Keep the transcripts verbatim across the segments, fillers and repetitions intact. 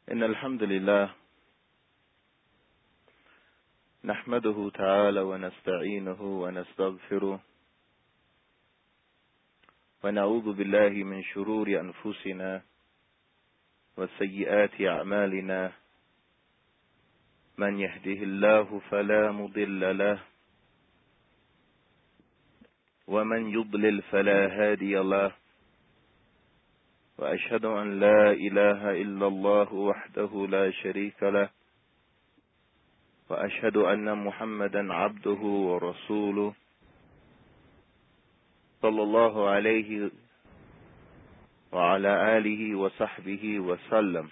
إن الحمد لله نحمده تعالى ونستعينه ونستغفره ونعوذ بالله من شرور أنفسنا وسيئات أعمالنا من يهده الله فلا مضل له ومن يضلل فلا هادي له وأشهد أن لا إله إلا الله وحده لا شريك له وأشهد أن محمدا عبده ورسوله صلى الله عليه وعلى آله وصحبه وسلم.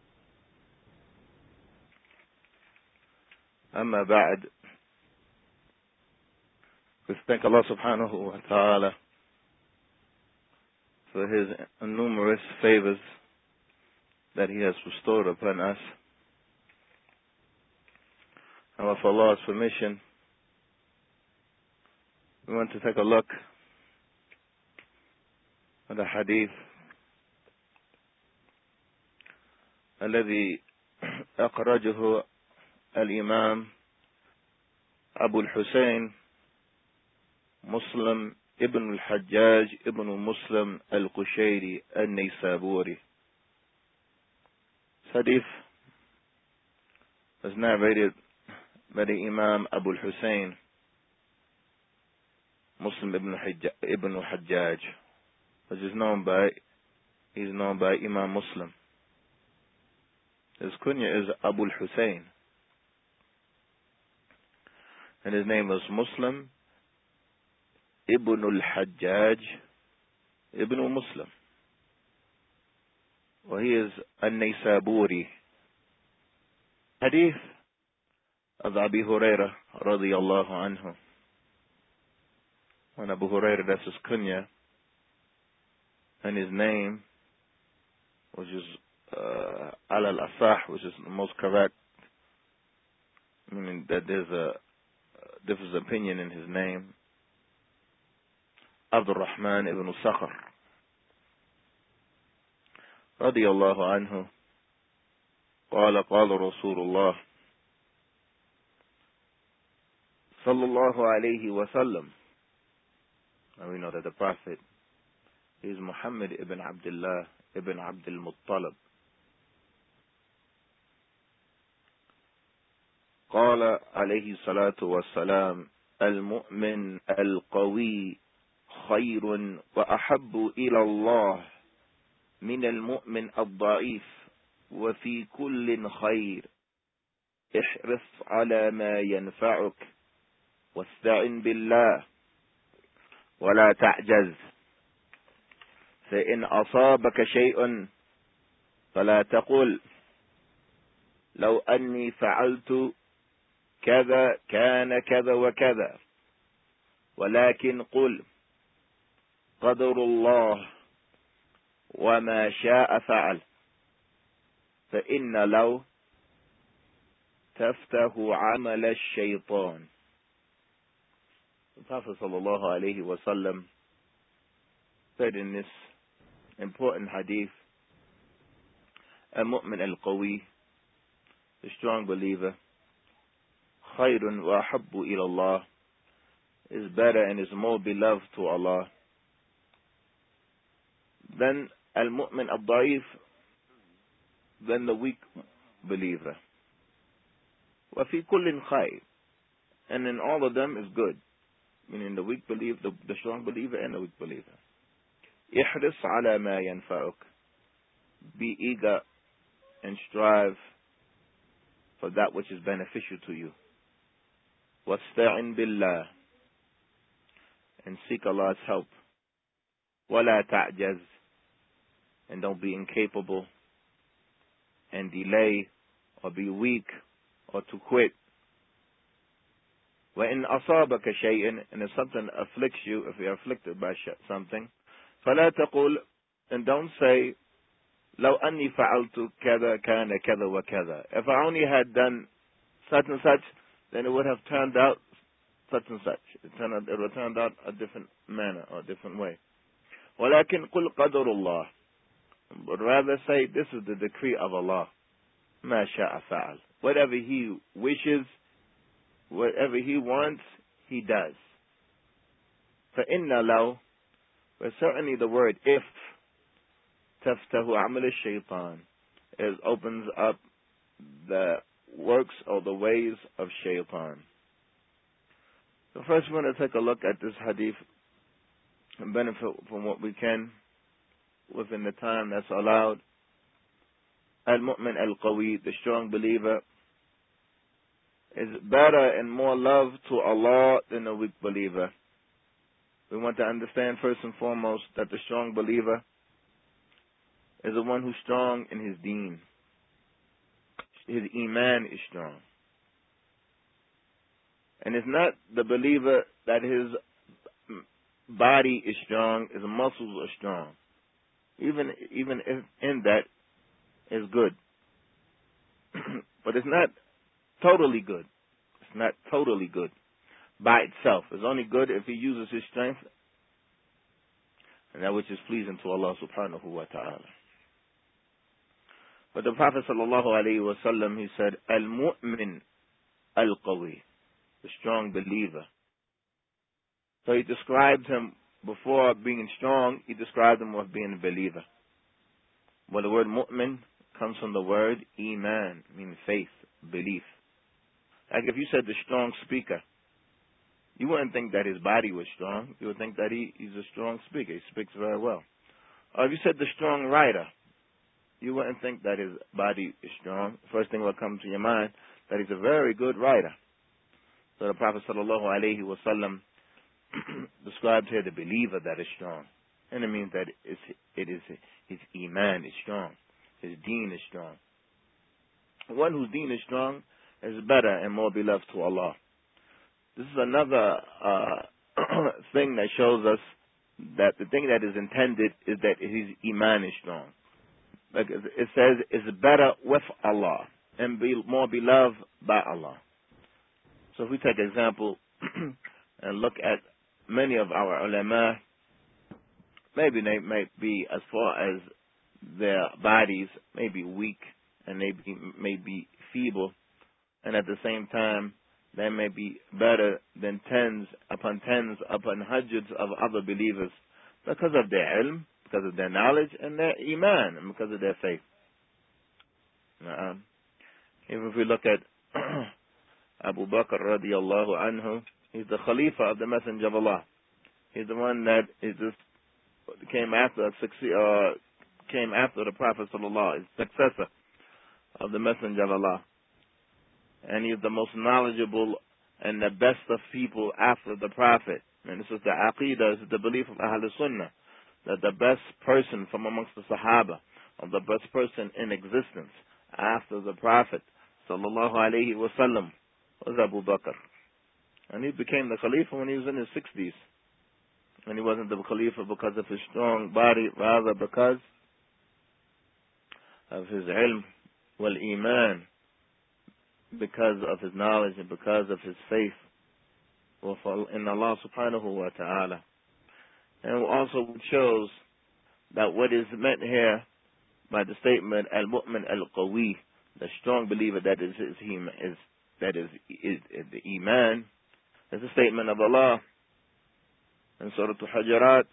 أما بعد, we thank Allah subhanahu wa ta'ala for His numerous favors that He has bestowed upon us. And with Allah's permission, we want to take a look at the hadith الذي أخرجه الإمام أبو الحسين مسلم ابن الحجاج ابن مسلم القشيري النيسابوري. This hadith was narrated by the Imam Abu al-Hussein Muslim ibn ibn al-Hajjaj, which is known by he's known by Imam Muslim. His kunya is Abu al-Hussein, and his name was Muslim ibn al-Hajjaj ibn Muslim. Well, he is an-Naysaburi. Hadith of Abu Hurairah radiyallahu anhu. When Abu Hurairah, that's his kunya, and his name, which is uh, al al-asah, which is the most correct, meaning that there's a different opinion in his name, Abdul Rahman ibn Sakhr radiyallahu anhu. قال قال رسول الله صلى الله عليه وسلم. And we know that the Prophet is Muhammad ibn Abdullah ibn Abdul Muttalib. قال عليه الصلاة والسلام المؤمن القوي خير وأحب إلى الله من المؤمن الضعيف وفي كل خير احرص على ما ينفعك واستعن بالله ولا تعجز فإن أصابك شيء فلا تقل لو أني فعلت كذا كان كذا وكذا ولكن قل قدر الله وما شاء فعل فإن لو تفتح عمل الشيطان. The Prophet sallallahu alayhi wa sallam said in this important hadith, al-mu'min al-qawi, the strong believer, khayrun wa ahabbu ila Allah, is better and is more beloved to Allah than al-mu'min al-da'if, than the weak believer. Wa fi kullin khayr, and in all of them is good, meaning the weak believer, the, the strong believer and the weak believer. Ihris ala ma yanfa'uk, be eager and strive for that which is beneficial to you. Wasta'in billah, and seek Allah's help. Wala ta'jaz, and don't be incapable and delay or be weak or to quit. وَإِنْ أَصَابَكَ شَيْءٍ, and if something afflicts you, if you're afflicted by something, فَلَا تَقُلْ, and don't say, لَوْ أَنِّي فَعَلْتُ كَذَا كَانَ كَذَا وَكَذَا. If I only had done such and such, then it would have turned out such and such. It, turned out, it would have turned out a different manner or a different way. وَلَكِنْ قُلْ قَدْرُ اللَّهِ, but rather say, this is the decree of Allah. مَا شَاءَ فَعَلَ. Whatever he wishes, whatever he wants, he does. فَإِنَّ لَوْ, but certainly the word if, تَفْتَهُ عَمَلَ الشَّيْطَانِ, it opens up the works or the ways of shaitan. So first we're going to take a look at this hadith and benefit from what we can within the time that's allowed. Al-Mu'min al-Qawi, the strong believer, is better and more love to Allah than the weak believer. We want to understand first and foremost that the strong believer is the one who's strong in his deen. His iman is strong. And it's not the believer that his body is strong, his muscles are strong. Even even if in that is good. But it's not totally good. It's not totally good by itself. It's only good if he uses his strength and that which is pleasing to Allah subhanahu wa ta'ala. But the Prophet sallallahu alayhi wa sallam, he said, Al-Mu'min al-Qawi, the strong believer. So he described him, before being strong, he described him as being a believer. Well, the word mu'min comes from the word iman, meaning faith, belief. Like if you said the strong speaker, you wouldn't think that his body was strong. You would think that he, he's a strong speaker. He speaks very well. Or if you said the strong writer, you wouldn't think that his body is strong. First thing will come to your mind, that he's a very good writer. So the Prophet sallallahu alayhi wa sallam described here the believer that is strong. And it means that it's, it is his iman is strong. His deen is strong. One whose deen is strong is better and more beloved to Allah. This is another uh, thing that shows us that the thing that is intended is that his iman is strong. Like it says, it's better with Allah and be more beloved by Allah. So if we take an example and look at many of our ulama, maybe they may be, as far as their bodies, may be weak and they be, may be feeble, and at the same time, they may be better than tens upon tens upon hundreds of other believers because of their ilm, because of their knowledge, and their iman, and because of their faith. Uh, even if we look at Abu Bakr radiallahu anhu, he's the Khalifa of the Messenger of Allah. He's the one that is just came after uh, came after the Prophet sallallahu, his successor of the Messenger of Allah. And he's the most knowledgeable and the best of people after the Prophet. And this is the aqidah, this is the belief of Ahl Sunnah, that the best person from amongst the Sahaba, or the best person in existence after the Prophet sallallahu alayhi wa sallam, was Abu Bakr. And he became the Khalifa when he was in his sixties. And he wasn't the Khalifa because of his strong body, rather because of his ilm wal iman, because of his knowledge and because of his faith in Allah subhanahu wa ta'ala. And also shows that what is meant here by the statement al-mu'min al-qawi, the strong believer, that is, is, is that is, is, is the iman, is a statement of Allah in Surah Al-Hujurat,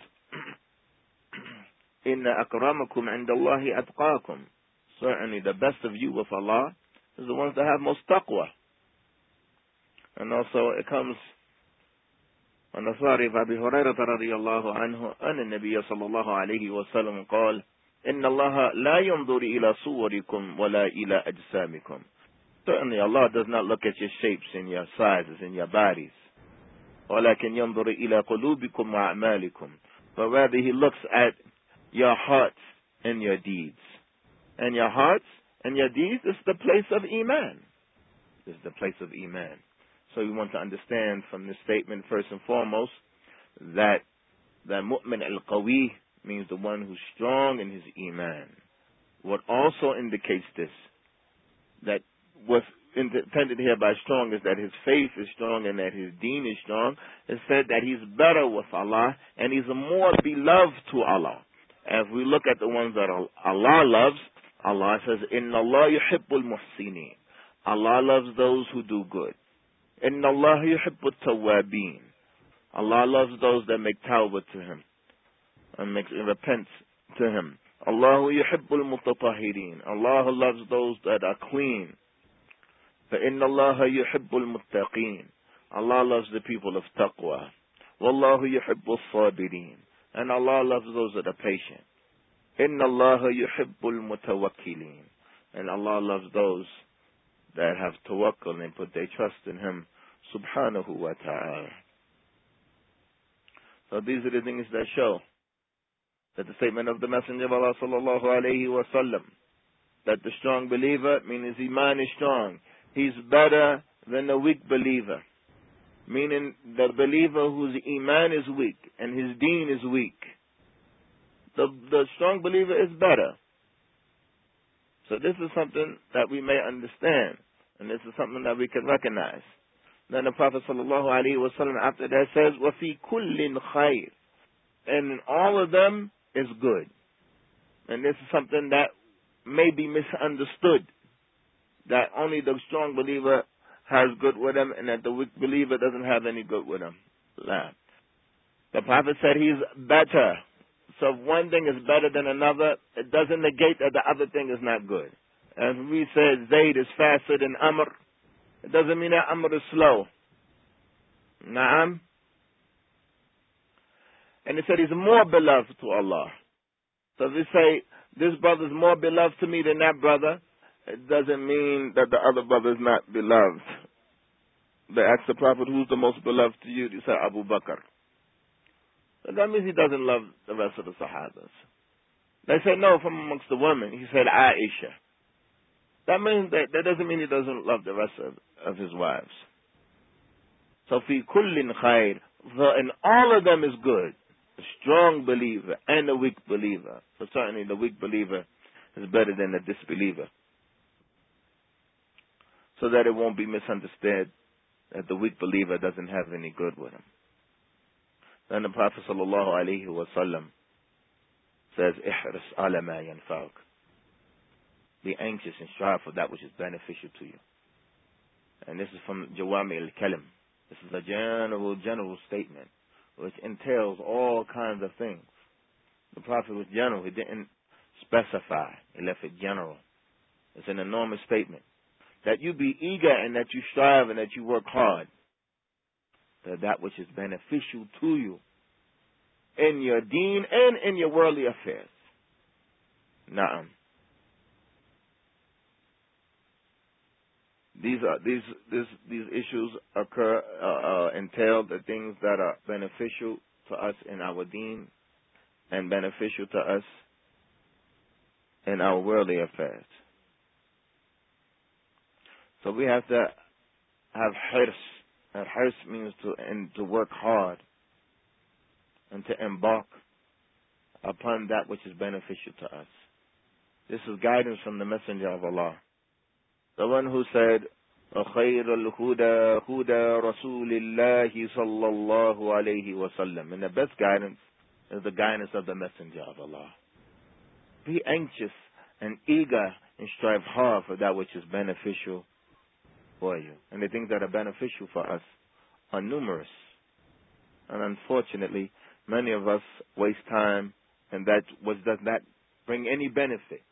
inna akramakum indallahi atqakum. Certainly the best of you with Allah is the ones that have most taqwa. And also it comes on the Sahih of Abi Hurairah radiyallahu anhu, أن النبي صلى الله عليه وسلم قال إن الله لا ينظر إلى صوركم ولا إلى أجسامكم. Certainly Allah does not look at your shapes and your sizes and your bodies. ولكن ينظر إلى قلوبكم وأعمالكم. But rather He looks at your hearts and your deeds. And your hearts and your deeds is the place of Iman. This is the place of Iman. So we want to understand from this statement, first and foremost, that the mu'min al-qawi means the one who's strong in his Iman. What also indicates this, that what's intended here by strong is that his faith is strong and that his deen is strong. It said that he's better with Allah and he's more beloved to Allah. As we look at the ones that Allah loves, Allah says, Inna Allah yuhibbul muhsinin. Allah loves those who do good. Inna Allah yuhibbut tawwabin. Allah loves those that make tawbah to Him and makes and repent to Him. Allahu yuhibbul mutatahhirin. Allah loves those that are clean. فَإِنَّ اللَّهَ يُحِبُّ الْمُتَّقِينَ. Allah loves the people of taqwa. وَاللَّهُ يُحِبُّ الصَّابِرِينَ. And Allah loves those that are patient. إِنَّ اللَّهَ يُحِبُّ الْمُتَوَكِّلِينَ. And Allah loves those that have tawakkul and put their trust in Him, subhanahu wa ta'ala. So these are the things that show that the statement of the Messenger of Allah sallallahu alayhi wa sallam, that the strong believer, meaning his iman is strong, he's better than the weak believer. Meaning the believer whose iman is weak and his deen is weak. The, the strong believer is better. So this is something that we may understand. And this is something that we can recognize. Then the Prophet sallallahu alaihi wasallam after that says, وَفِي كُلٍّ خَيْرٍ. And in all of them is good. And this is something that may be misunderstood. That only the strong believer has good with him and that the weak believer doesn't have any good with him. The Prophet said he's better. So if one thing is better than another, it doesn't negate that the other thing is not good. As we said, Zayd is faster than Amr. It doesn't mean that Amr is slow. Naam. And he said he's more beloved to Allah. So if we say, this brother is more beloved to me than that brother, it doesn't mean that the other brother is not beloved. They asked the Prophet, who's the most beloved to you? He said, Abu Bakr. So that means he doesn't love the rest of the Sahabas. They said, no, from amongst the women. He said, Aisha. That means that, that doesn't mean he doesn't love the rest of, of his wives. So, fi kullin khair, and all of them is good. The strong believer and the weak believer. So certainly the weak believer is better than the disbeliever. So that it won't be misunderstood that the weak believer doesn't have any good with him. Then the Prophet sallallahu alaihi wasallam says, "Ihris ala ma yanfa'uk." Be anxious and strive for that which is beneficial to you. And this is from Jawami al-Kalim. This is a general, general statement which entails all kinds of things. The Prophet was general. He didn't specify. He left it general. It's an enormous statement. That you be eager and that you strive and that you work hard. That that which is beneficial to you in your deen and in your worldly affairs. Na'am. These are these this, these issues occur uh, uh, entail the things that are beneficial to us in our deen and beneficial to us in our worldly affairs. So we have to have hirs. And hirs means to and to work hard and to embark upon that which is beneficial to us. This is guidance from the Messenger of Allah. The one who said, خَيْرَ الْهُدَى هُدَى رَسُولِ اللَّهِ صَلَّى اللَّهُ عَلَيْهِ وَسَلَّمَ. And the best guidance is the guidance of the Messenger of Allah. Be anxious and eager and strive hard for that which is beneficial for you. And the things that are beneficial for us are numerous. And unfortunately, many of us waste time and that which does not bring any benefit.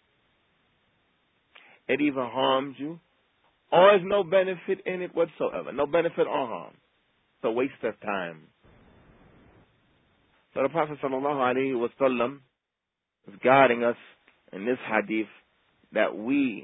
It either harms you or there's no benefit in it whatsoever. No benefit or harm. It's a waste of time. So the Prophet sallallahu alaihi wasallam is guiding us in this hadith that we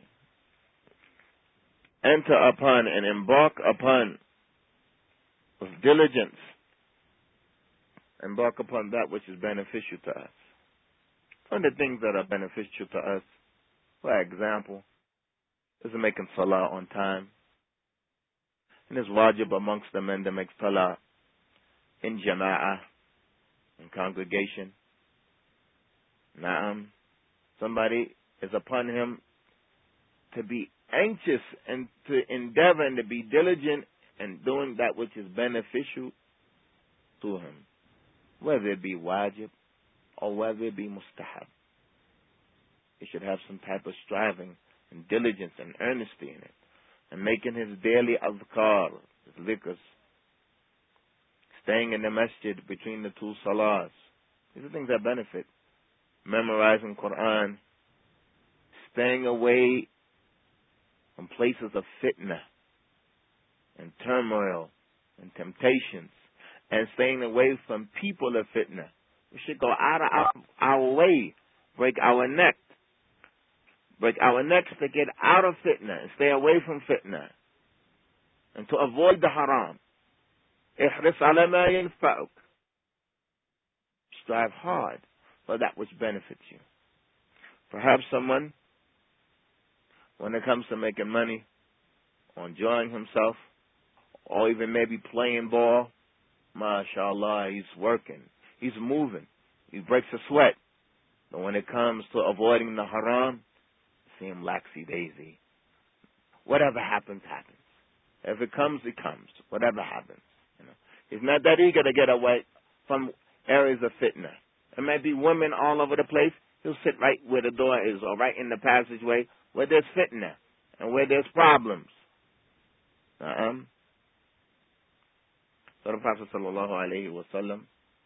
enter upon and embark upon with diligence, embark upon that which is beneficial to us. One of the things that are beneficial to us, for example, is making salah on time. And it's wajib amongst the men that make salah in jama'ah, in congregation. Na'am. Somebody is upon him to be anxious and to endeavor and to be diligent in doing that which is beneficial to him, whether it be wajib or whether it be mustahab. he should have some type of striving and diligence and earnesty in it. And making his daily azkar, his dhikrs, staying in the masjid between the two salahs. These are things that benefit. Memorizing Quran, staying away from places of fitna and turmoil and temptations, and staying away from people of fitna. We should go out of our, our way, break our neck, break our necks to get out of fitna and stay away from fitna and to avoid the haram. احرص على ما ينفعك. Strive hard for that which benefits you. Perhaps someone, when it comes to making money, or enjoying himself, or even maybe playing ball, mashallah, he's working, he's moving, he breaks a sweat. But when it comes to avoiding the haram, see him laxy-daisy. Whatever happens, happens. If it comes, it comes. Whatever happens. You know, he's not that eager to get away from areas of fitna. There may be women all over the place. He'll sit right where the door is, or right in the passageway where there's fitna and where there's problems. Uh-uh. So the Prophet sallallahu alaihi wasallam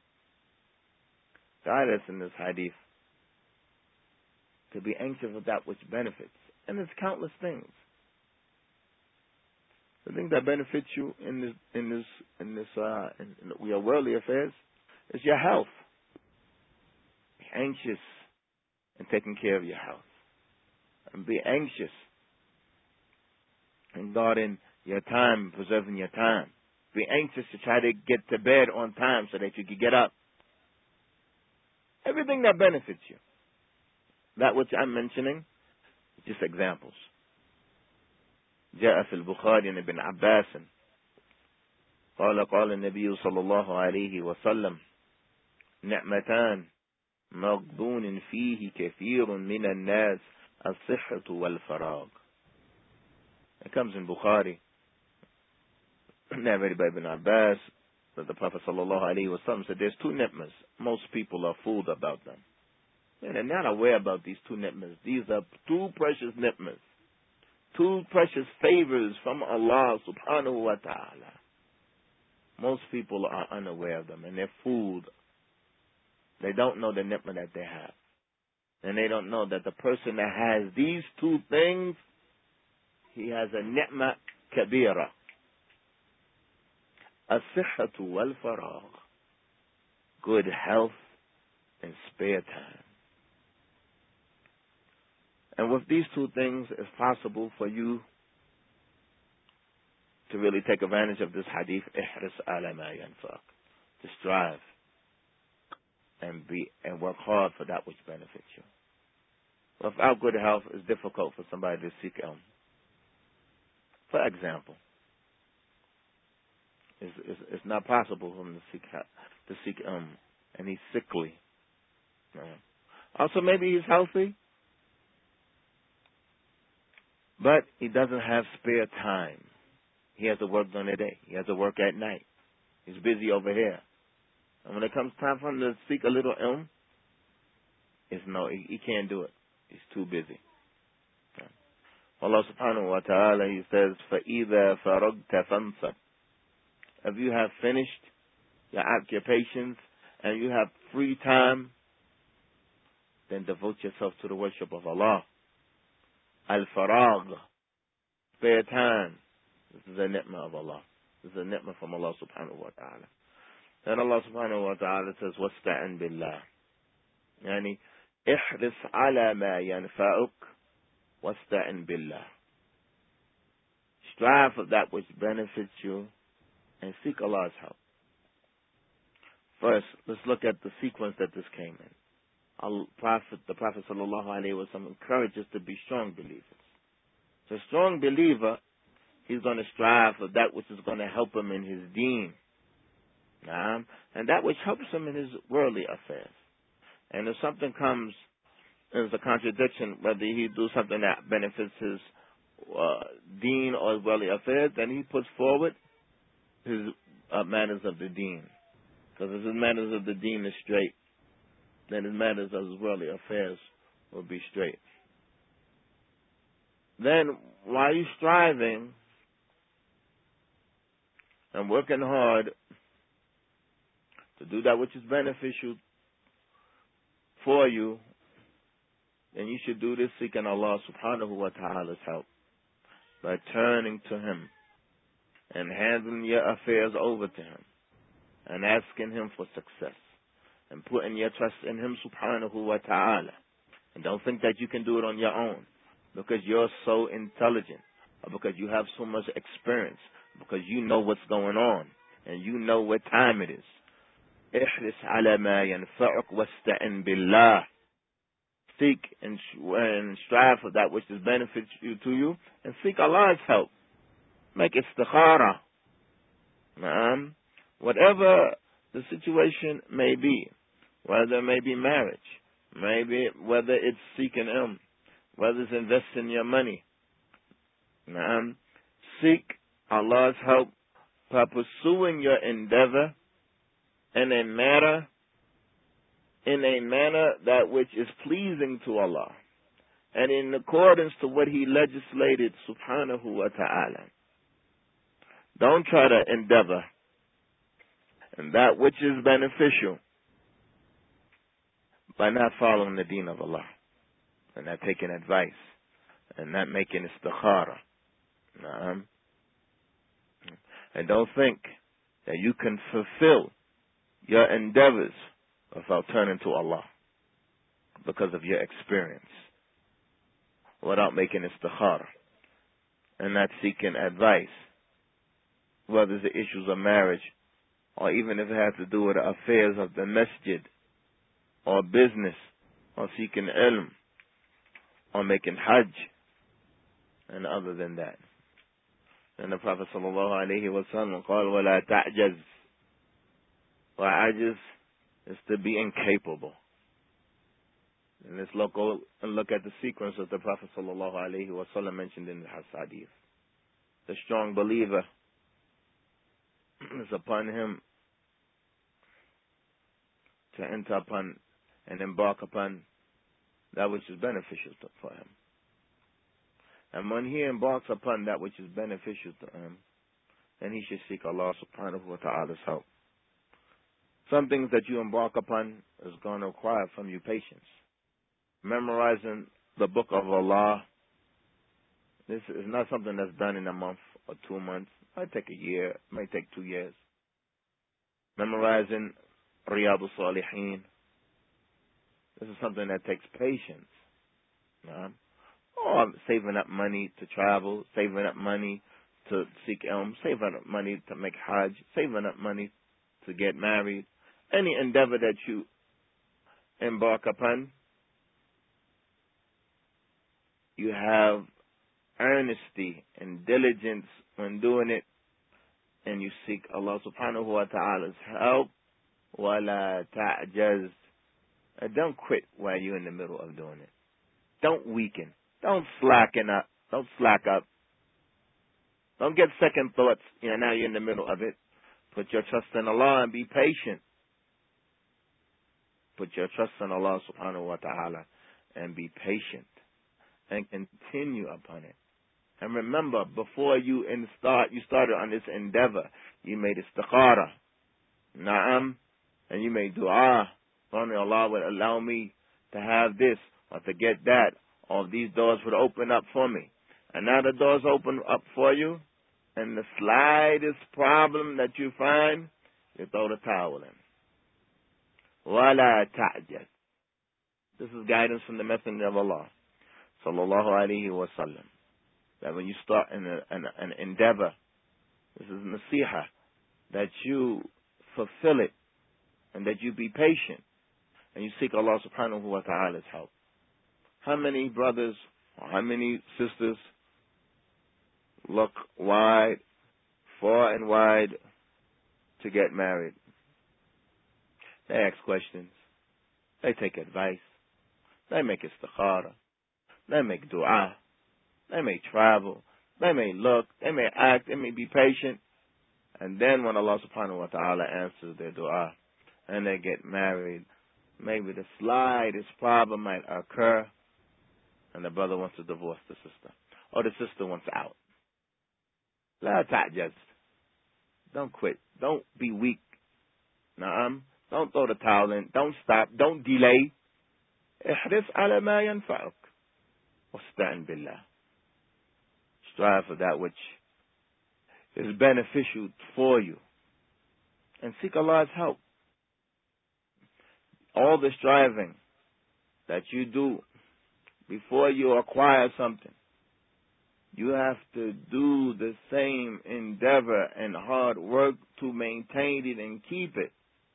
guided us in this hadith to be anxious of that which benefits. And there's countless things. The thing that benefits you in this, in this, in this, uh, in, in your worldly affairs is your health. Be anxious in taking care of your health, and be anxious in guarding your time, preserving your time. Be anxious to try to get to bed on time so that you can get up. Everything that benefits you. That which I'm mentioning, just examples. جاء في البخاري عن ابن عباس قال قال النبي صلى الله عليه وسلم نعمتان مغبون فيه كثير من الناس الصحة والفراغ. It comes in Bukhari, narrated by Ibn Abbas, that the Prophet sallallahu alaihi wasallam said there's two ni'mas. Most people are fooled about them. And they're not aware about these two ni'mas. These are two precious ni'mas. Two precious favors from Allah subhanahu wa ta'ala. Most people are unaware of them, and they're fooled. They don't know the ni'mah that they have. And they don't know that the person that has these two things, he has a ni'mah kabira. As-sihhatu wal-faragh. Good health and spare time. And with these two things, it's possible for you to really take advantage of this hadith, ihris ala ma yanfaq, to strive and be and work hard for that which benefits you. Without good health, it's difficult for somebody to seek ilm. For example, it's, it's, it's not possible for him to seek to seek ilm, and he's sickly. Also, maybe he's healthy, but he doesn't have spare time. He has to work during the day. He has to work at night. He's busy over here. And when it comes time for him to seek a little ilm, it's no, he, he can't do it. He's too busy. Allah subhanahu wa ta'ala, He says, فَإِذَا فَرَغْتَ فَانْصَبْ. If you have finished your occupations and you have free time, then devote yourself to the worship of Allah. Al-faragh, spare time. This is a ni'mah of Allah. This is a ni'mah from Allah subhanahu wa ta'ala. Then Allah subhanahu wa ta'ala says, وَاسْتَعِنْ بِاللَّهِ. Yani, احرص على ما ينفعك وَاسْتَعِنْ بِاللَّهِ. Strive for that which benefits you and seek Allah's help. First, let's look at the sequence that this came in. Our Prophet, the Prophet sallallahu alaihi wasallam encourages us to be strong believers. So a strong believer, he's going to strive for that which is going to help him in his deen. Nah, and that which helps him in his worldly affairs. And if something comes as a contradiction, whether he do something that benefits his uh, deen or his worldly affairs, then he puts forward his uh, matters of the deen. Because if his matters of the deen is straight, then his matters of his worldly affairs will be straight. Then, while you're striving and working hard to do that which is beneficial for you, then you should do this seeking Allah subhanahu wa ta'ala's help by turning to Him and handing your affairs over to Him and asking Him for success and putting your trust in Him subhanahu wa ta'ala. And don't think that you can do it on your own because you're so intelligent or because you have so much experience, because you know what's going on and you know what time it is. احرص على ما ينفعك واستعن بالله. Seek and, and strive for that which is beneficial to you, and seek Allah's help. Make istikhara. Um, whatever the situation may be, whether it may be marriage, maybe whether it's seeking ilm, whether it's investing your money. Um, seek Allah's help by pursuing your endeavor in a matter in a manner that which is pleasing to Allah and in accordance to what He legislated subhanahu wa ta'ala. Don't try to endeavor in that which is beneficial by not following the deen of Allah and not taking advice and not making istikhara. Um, and don't think that you can fulfill your endeavors without turning to Allah because of your experience, without making istikhara and not seeking advice, whether it's the issues of marriage or even if it has to do with the affairs of the masjid or business or seeking ilm or making hajj and other than that. And the Prophet sallallahu alayhi wa sallam قال وَلَا تَعْجَزْ. وَعَجْز is to be incapable. And let's look, and look at the sequence of the Prophet sallallahu alayhi wa sallam mentioned in the hadith. The strong believer is upon him to enter upon and embark upon that which is beneficial to, for him. And when he embarks upon that which is beneficial to him, then he should seek Allah subhanahu wa ta'ala's help. Some things that you embark upon is going to require from you patience. Memorizing the book of Allah, this is not something that's done in a month or two months. It might take a year, it might take two years. Memorizing Riyadh al-Salihin, this is something that takes patience. Uh, or saving up money to travel, saving up money to seek ilm, saving up money to make hajj, saving up money to get married. Any endeavor that you embark upon, you have earnesty and diligence when doing it, and you seek Allah subhanahu wa ta'ala's help. وَلَا تَعْجَزْ. Don't quit while you're in the middle of doing it. Don't weaken. Don't slacken up. Don't slack up. Don't get second thoughts. You know, now you're in the middle of it. Put your trust in Allah and be patient. Put your trust in Allah subhanahu wa ta'ala and be patient. And continue upon it. And remember, before you in start, you started on this endeavor, you made istikhara. Na'am. And you made dua. Only Allah would allow me to have this or to get that. Or these doors would open up for me. And now the doors open up for you. And the slightest problem that you find, you throw the towel in. وَلَا تَعْجَزْ. This is guidance from the Messenger of Allah, sallallahu alayhi wa sallam. That when you start in a, an, an endeavor, this is nasiha, that you fulfill it and that you be patient and you seek Allah subhanahu wa ta'ala's help. How many brothers or how many sisters look wide, far and wide to get married? They ask questions. They take advice. They make istikhara. They make dua. They may travel. They may look. They may act. They may be patient. And then when Allah subhanahu wa ta'ala answers their dua and they get married, maybe the slightest problem might occur and the brother wants to divorce the sister, or the sister wants out. لا تعجز. Don't quit. Don't be weak. Naam. Don't throw the towel in. Don't stop. Don't delay. احرص على ما ينفعك. واستعن بالله. Strive for that which is beneficial for you, and seek Allah's help. All the striving that you do before you acquire something, you have to do the same endeavor and hard work to maintain it and keep it.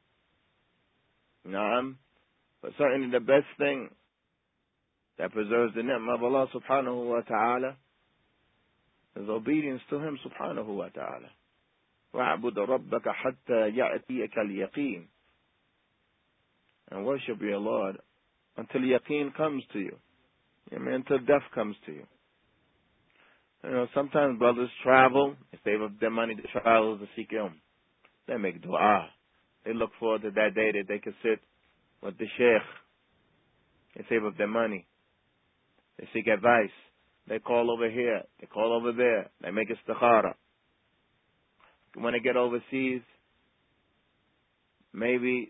Naam. But certainly the best thing that preserves the ni'mah of Allah subhanahu wa ta'ala is obedience to Him subhanahu wa ta'ala. وَاعْبُدْ رَبَّكَ حَتَّى يَأْتِيَكَ الْيَقِينَ. And worship your Lord until yaqeen comes to you. I mean, until death comes to you. You know, sometimes brothers travel, they save up their money to travel to seek Him. They make dua. They look forward to that day that they can sit with the sheikh. They save up their money. They seek advice. They call over here. They call over there. They make istikhara. When they get overseas, maybe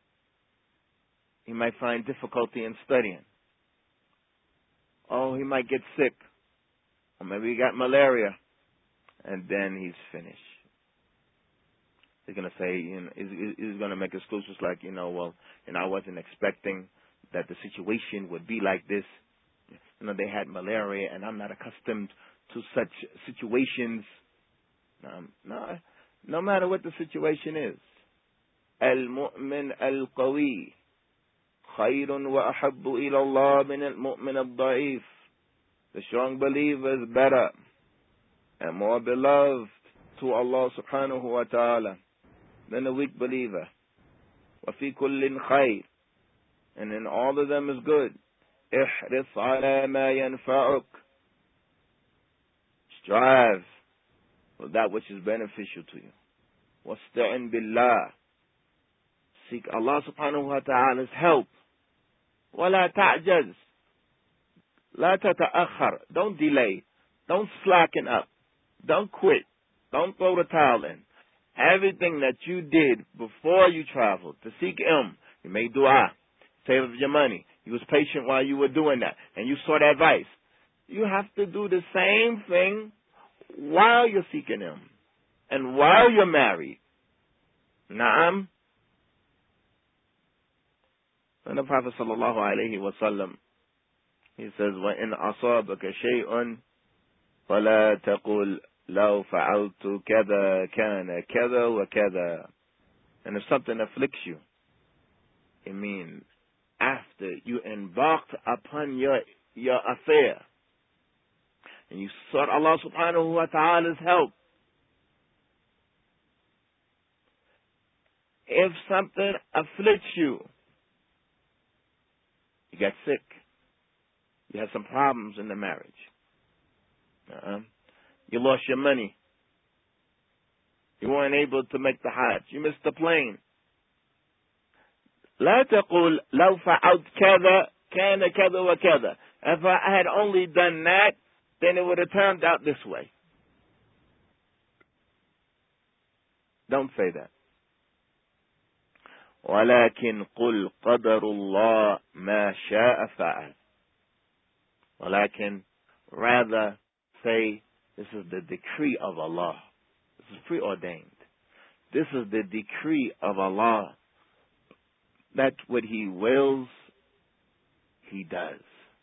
he might find difficulty in studying. Oh, he might get sick. Or maybe he got malaria. And then he's finished. He's going to say, you know, he's, he's going to make excuses like, you know, well, you know, I wasn't expecting that the situation would be like this. You know, they had malaria and I'm not accustomed to such situations. Um, no, no matter what the situation is. Al-mu'min al-qawi khayrun wa ahabbu ila Allah min al-mu'min al-da'if. The strong believer is better and more beloved to Allah subhanahu wa ta'ala than the weak believer. وَفِي كُلٍّ خَيْرٍ. And in all of them is good. احرص على ما ينفعك. Strive for that which is beneficial to you. واستعن بالله. Seek Allah subhanahu wa ta'ala's help. ولا تعجز. لا تتأخر. Don't delay. Don't slacken up. Don't quit. Don't throw the towel in. Everything that you did before you traveled to seek Him, you made dua, save up your money. You was patient while you were doing that, and you sought advice. You have to do the same thing while you're seeking Him and while you're married. Naam. And the Prophet sallallahu alayhi wa sallam, he says, وَإِنْ أَصَابَكَ شَيْءٌ فَلَا تَقُلْ لَوْ فَعَلْتُ كَذَا كَانَ كَذَا وَكَذَا. And if something afflicts you, it means after you embarked upon your your affair and you sought Allah subhanahu wa ta'ala's help, if something afflicts you, you got sick, you had some problems in the marriage, uh-huh. You lost your money, you weren't able to make the Hajj, you missed the plane. لا تقول لو فعلت كذا كان كذا وكذا. If I had only done that, then it would have turned out this way. Don't say that. ولكن قل قدر الله ما شاء فعل. ولكن rather say this is the decree of Allah. This is preordained. This is the decree of Allah. That what He wills, He does.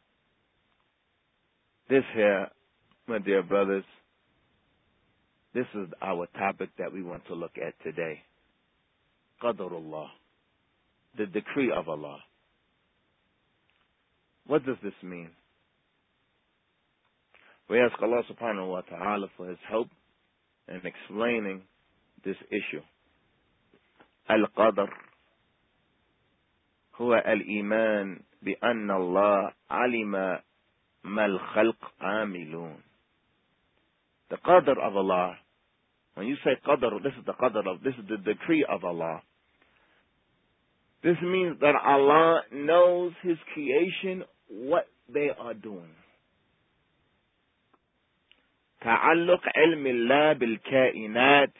This here, my dear brothers, this is our topic that we want to look at today. Qadarullah, the decree of Allah. What does this mean? We ask Allah subhanahu wa ta'ala for His help in explaining this issue. Al-Qadr هو الإيمان بأن الله علم ما الخلق عاملون. The qadr of Allah. When you say qadr, this is the qadr of, this is the decree of Allah. This means that Allah knows His creation, what they are doing. تعلق علم الله بالكائنات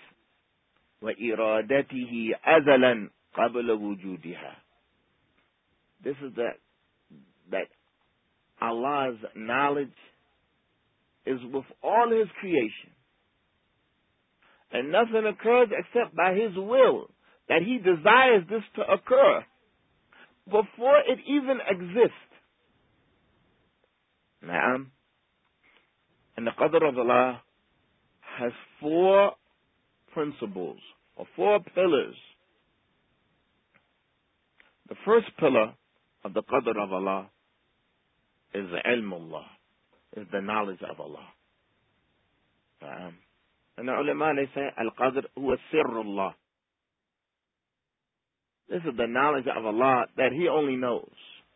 وإرادته أزلا قبل وجودها. This is that that Allah's knowledge is with all His creation, and nothing occurs except by His will, that He desires this to occur before it even exists. Naam. And the Qadr of Allah has four principles, or four pillars. The first pillar of the Qadr of Allah is the ilm Allah, is the knowledge of Allah. Um, and the ulama, they say, Al-Qadr huwa sirrullah. This is the knowledge of Allah that He only knows.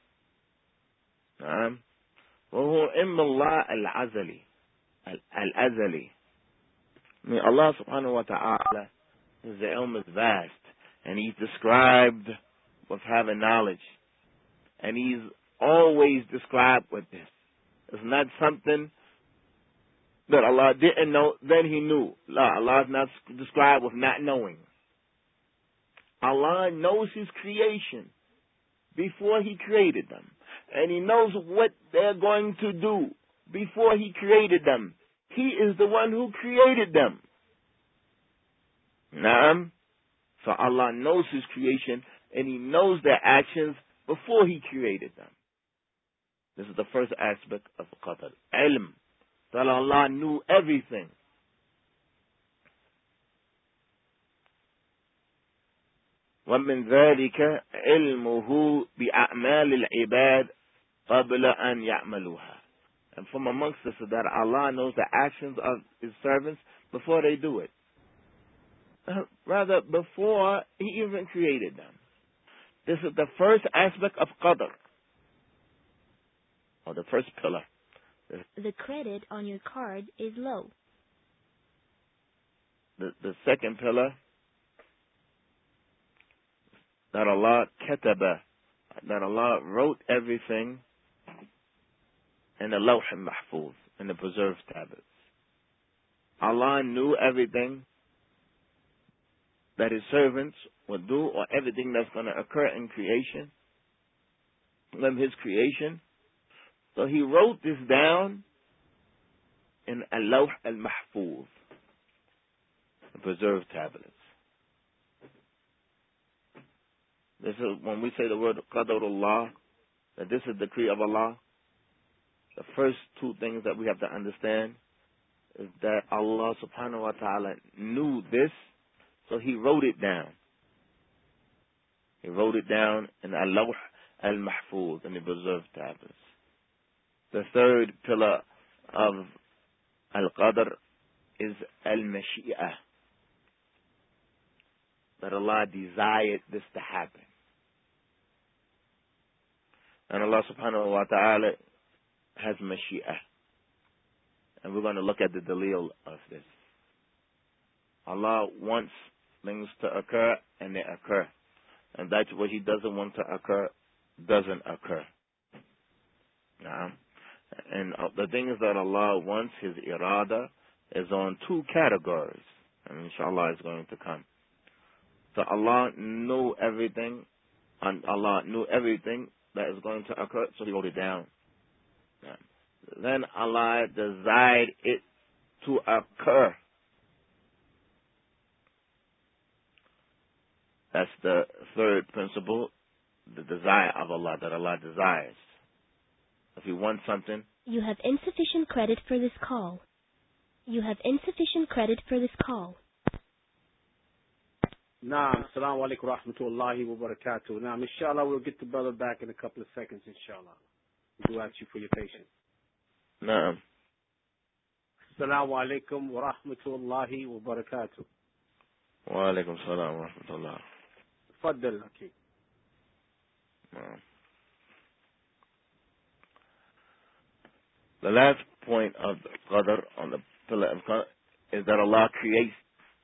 Um, وهو علم الله العزلي Al-Azali. I mean, Allah subhanahu wa ta'ala, His ilm is vast, and He's described with having knowledge, and He's always described with this. It's not something that Allah didn't know, then He knew. La, Allah is not described with not knowing. Allah knows His creation before He created them, and He knows what they're going to do before He created them. He is the one who created them. Naam. So Allah knows His creation, and He knows their actions before He created them. This is the first aspect of Qadr. Ilm. That Allah knew everything. ومن ذلك علمه بأعمال العباد قبل أن يعملوها. And from amongst us is that Allah knows the actions of His servants before they do it. Rather, before He even created them. This is the first aspect of Qadr, or the first pillar. The credit on your card is low. The, the second pillar, that Allah kataba, that Allah wrote everything in the Lawh al-Mahfuz, in the preserved tablets. Allah knew everything that His servants would do, or everything that's going to occur in creation, in His creation. So He wrote this down in Al-Lawh al-Mahfuz, the preserved tablets. This is when we say the word Qadarullah, that this is the decree of Allah. The first two things that we have to understand is that Allah subhanahu wa ta'ala knew this, so He wrote it down. He wrote it down in Al-Lawh al-Mahfuz, in the preserved tablets. The third pillar of Al-Qadr is Al-Mashi'ah, that Allah desired this to happen. And Allah subhanahu wa ta'ala has Mashi'ah. And we're going to look at the dalil of this. Allah wants things to occur, and they occur. And that's what He doesn't want to occur, doesn't occur. Nah. And the things that Allah wants, His irada, is on two categories. And inshallah it's going to come. So Allah knew everything, and Allah knew everything that is going to occur, so He wrote it down. Yeah. Then Allah desired it to occur. That's the third principle, the desire of Allah, that Allah desires. If He wants something. You have insufficient credit for this call. You have insufficient credit for this call. Naam, assalamu alaikum wa rahmatullahi wa barakatuh. Naam, inshallah, we'll get the brother back in a couple of seconds, inshallah. We do ask you for your patience. Naam. Assalamu alaikum wa rahmatullahi wa barakatuh. Wa alaikum salam wa rahmatullah. Faddal, Hakeem. Naam. The last point of the Qadr, on the pillar of Qadr, is that Allah creates,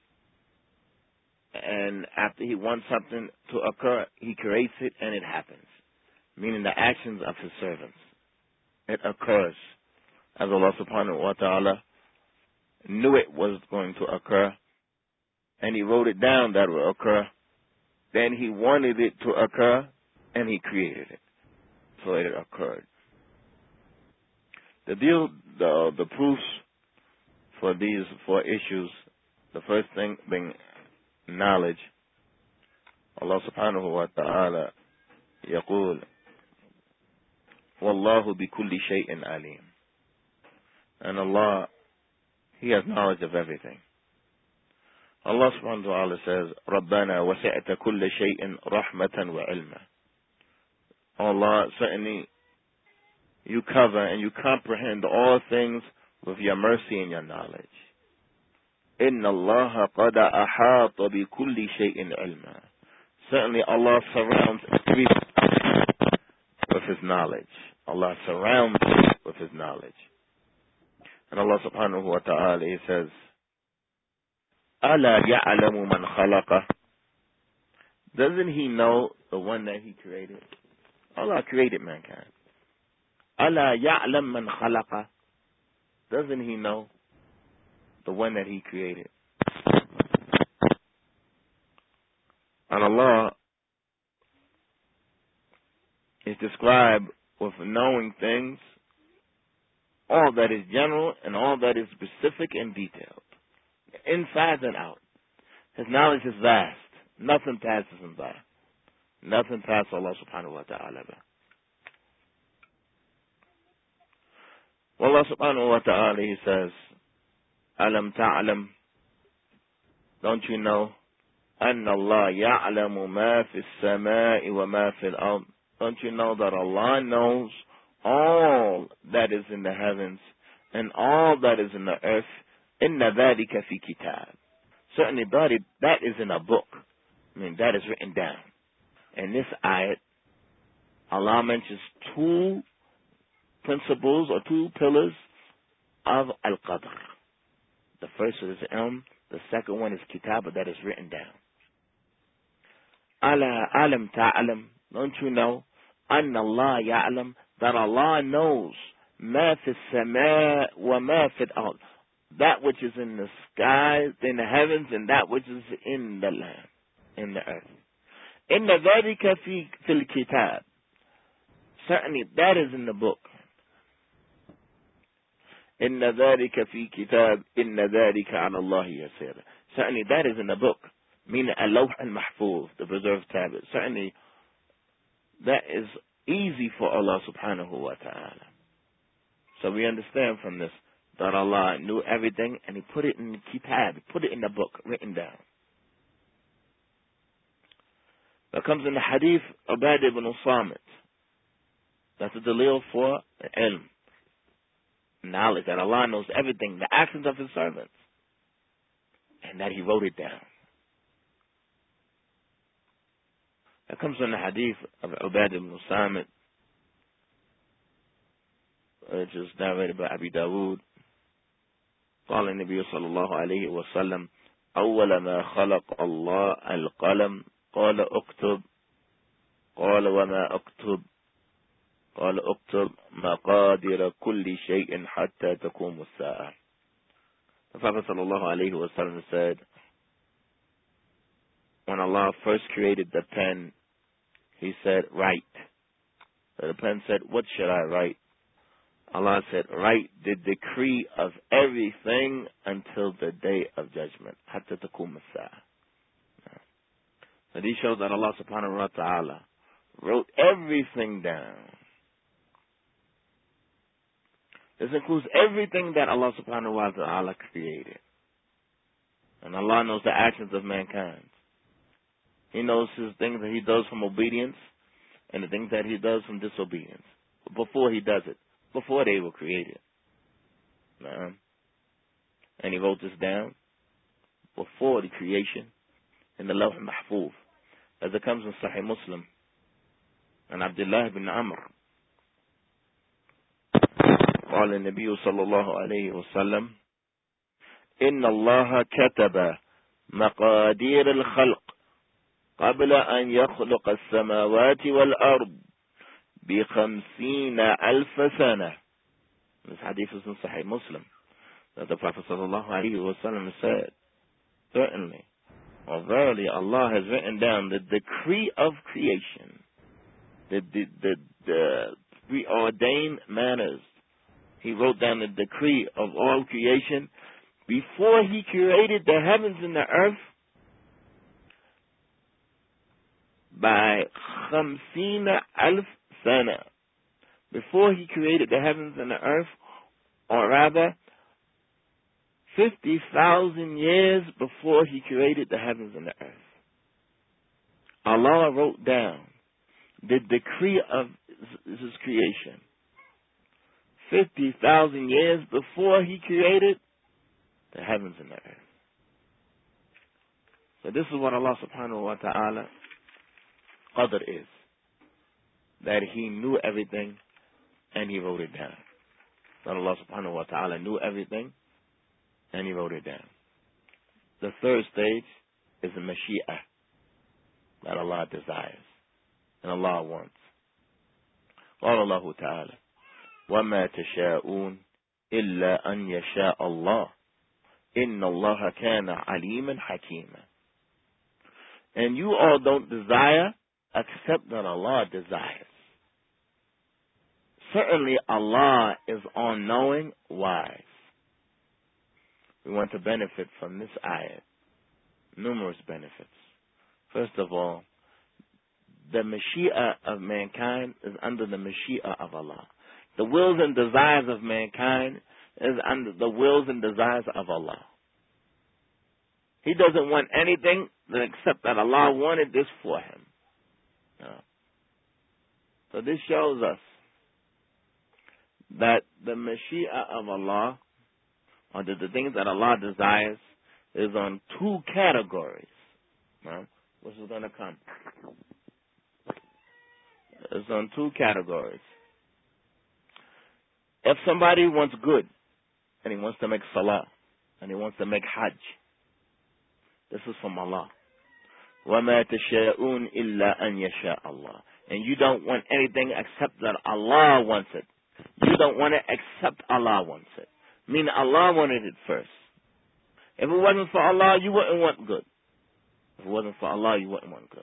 and after He wants something to occur, He creates it and it happens. Meaning the actions of His servants. it occurs. As Allah subhanahu wa ta'ala knew it was going to occur, and He wrote it down that it would occur. Then He wanted it to occur, and He created it. So it occurred. The deal, the, the proofs for these four issues, the first thing being knowledge. Allah subhanahu wa ta'ala يقول والله بكل شيء عليم. And Allah, He has knowledge of everything. Allah subhanahu wa ta'ala says, رَبَّنَا وَسِعْتَ كُلَّ شَيْءٍ رَحْمَةً وَعِلْمًا. Allah, certainly you cover and you comprehend all things with your mercy and your knowledge. إِنَّ اللَّهَ قَدْ أَحَاطَ بِكُلِّ شَيْءٍ عِلْمًا. Certainly Allah surrounds everything with His knowledge. Allah surrounds it with His knowledge. And Allah subhanahu wa ta'ala, He says, أَلَا يَعْلَمُ مَنْ خَلَقَ. Doesn't He know the one that He created? Allah created mankind. أَلَا يَعْلَمْ مَنْ خَلَقَ. Doesn't He know the one that He created? And Allah is described with knowing things, all that is general and all that is specific and detailed, inside and out. His knowledge is vast. Nothing passes Him by. Nothing passes Allah subhanahu wa ta'ala by. Allah subhanahu wa ta'ala, He says, Alam ta'alam. Don't you know? Anna Allah ya'lamu ma fi as-sama'i wa ma fi al-ard. Don't you know that Allah knows all that is in the heavens and all that is in the earth? Inna dhalika fi kitab. Certainly that is, that is in a book. I mean, that is written down. In this ayat, Allah mentions two principles or two pillars of al-qadr. The first is ilm, the second one is kitab, that is written down. Ala alam ta'alam. Don't you know? Anna Allah ya'lam. That Allah knows ma fi as-sama' wa ma fi al-ard. That which is in the sky, in the heavens, and that which is in the land, in the earth. Inna dhalika fi fil kitab. Certainly that is in the book. Inna dhalika fi kitab. Inna dhalika ala Allah yasir. Certainly that is in the book. Meaning al-lawh al-mahfuz, the preserved tablet. Certainly that is easy for Allah subhanahu wa ta'ala. So we understand from this that Allah knew everything and He put it in the kitab, He put it in the book, written down. That comes in the hadith of Ubadah ibn Samit. That's a dalil for ilm. Knowledge that Allah knows everything, the actions of His servants. And that He wrote it down. That comes in the hadith of Ubadah ibn Samit, which is narrated by Abi Dawood. قال النبي صلى الله عليه وسلم أول ما خلق الله القلم قال اكتب قال وما اكتب قال اكتب مقادير كل شيء حتى تقوم الساعة. The Prophet صلى الله عليه وسلم said, when Allah first created the pen, He said, write. So the pen said, what should I write? Allah said, write the decree of everything until the day of judgment. Hatta taqum as-sa'a. So these show that Allah subhanahu wa ta'ala wrote everything down. This includes everything that Allah subhanahu wa ta'ala created. And Allah knows the actions of mankind. He knows His things that He does from obedience and the things that He does from disobedience. Before He does it. Before they were created. Uh, and He wrote this down before the creation in the Lawh al-Mahfuz. As it comes in Sahih Muslim. And Abdullah ibn Amr. قال النبي صلى الله عليه وسلم إن الله كتب مقادير الخلق قبل أن يخلق السماوات والأرض بخمسين ألف سنة This hadith is in Sahih Muslim. That the Prophet sallallahu alaihi wasallam said, certainly, or verily, Allah has written down the decree of creation, the, the, the, the preordained manners. He wrote down the decree of all creation before He created the heavens and the earth by khamsina alf sana. Before He created the heavens and the earth, or rather, fifty thousand years before He created the heavens and the earth, Allah wrote down the decree of His creation. fifty thousand years before He created the heavens and the earth. So this is what Allah subhanahu wa ta'ala qadr is. That He knew everything and He wrote it down. That Allah subhanahu wa ta'ala knew everything and He wrote it down. The third stage is the Mashi'ah, that Allah desires and Allah wants. قال الله تعالى وما تشاءون إلا أن يشاء الله إن الله كان عليما حكيما. And you all don't desire except that Allah desires. Certainly Allah is all-knowing, wise. We want to benefit from this ayat. Numerous benefits. First of all, the Mashi'ah of mankind is under the Mashi'ah of Allah. The wills and desires of mankind is under the wills and desires of Allah. He doesn't want anything except that Allah wanted this for him. No. So this shows us that the Mashi'ah of Allah, or the, the things that Allah desires, is on two categories. No? Which is going to come. It's on two categories. If somebody wants good, and he wants to make salah, and he wants to make hajj, this is from Allah. وَمَا تَشَاءُونَ إِلَّا أَن يَشَاءَ اللَّهُ. And you don't want anything except that Allah wants it. You don't want it except Allah wants it. Meaning Allah wanted it first. If it wasn't for Allah, you wouldn't want good. If it wasn't for Allah, you wouldn't want good.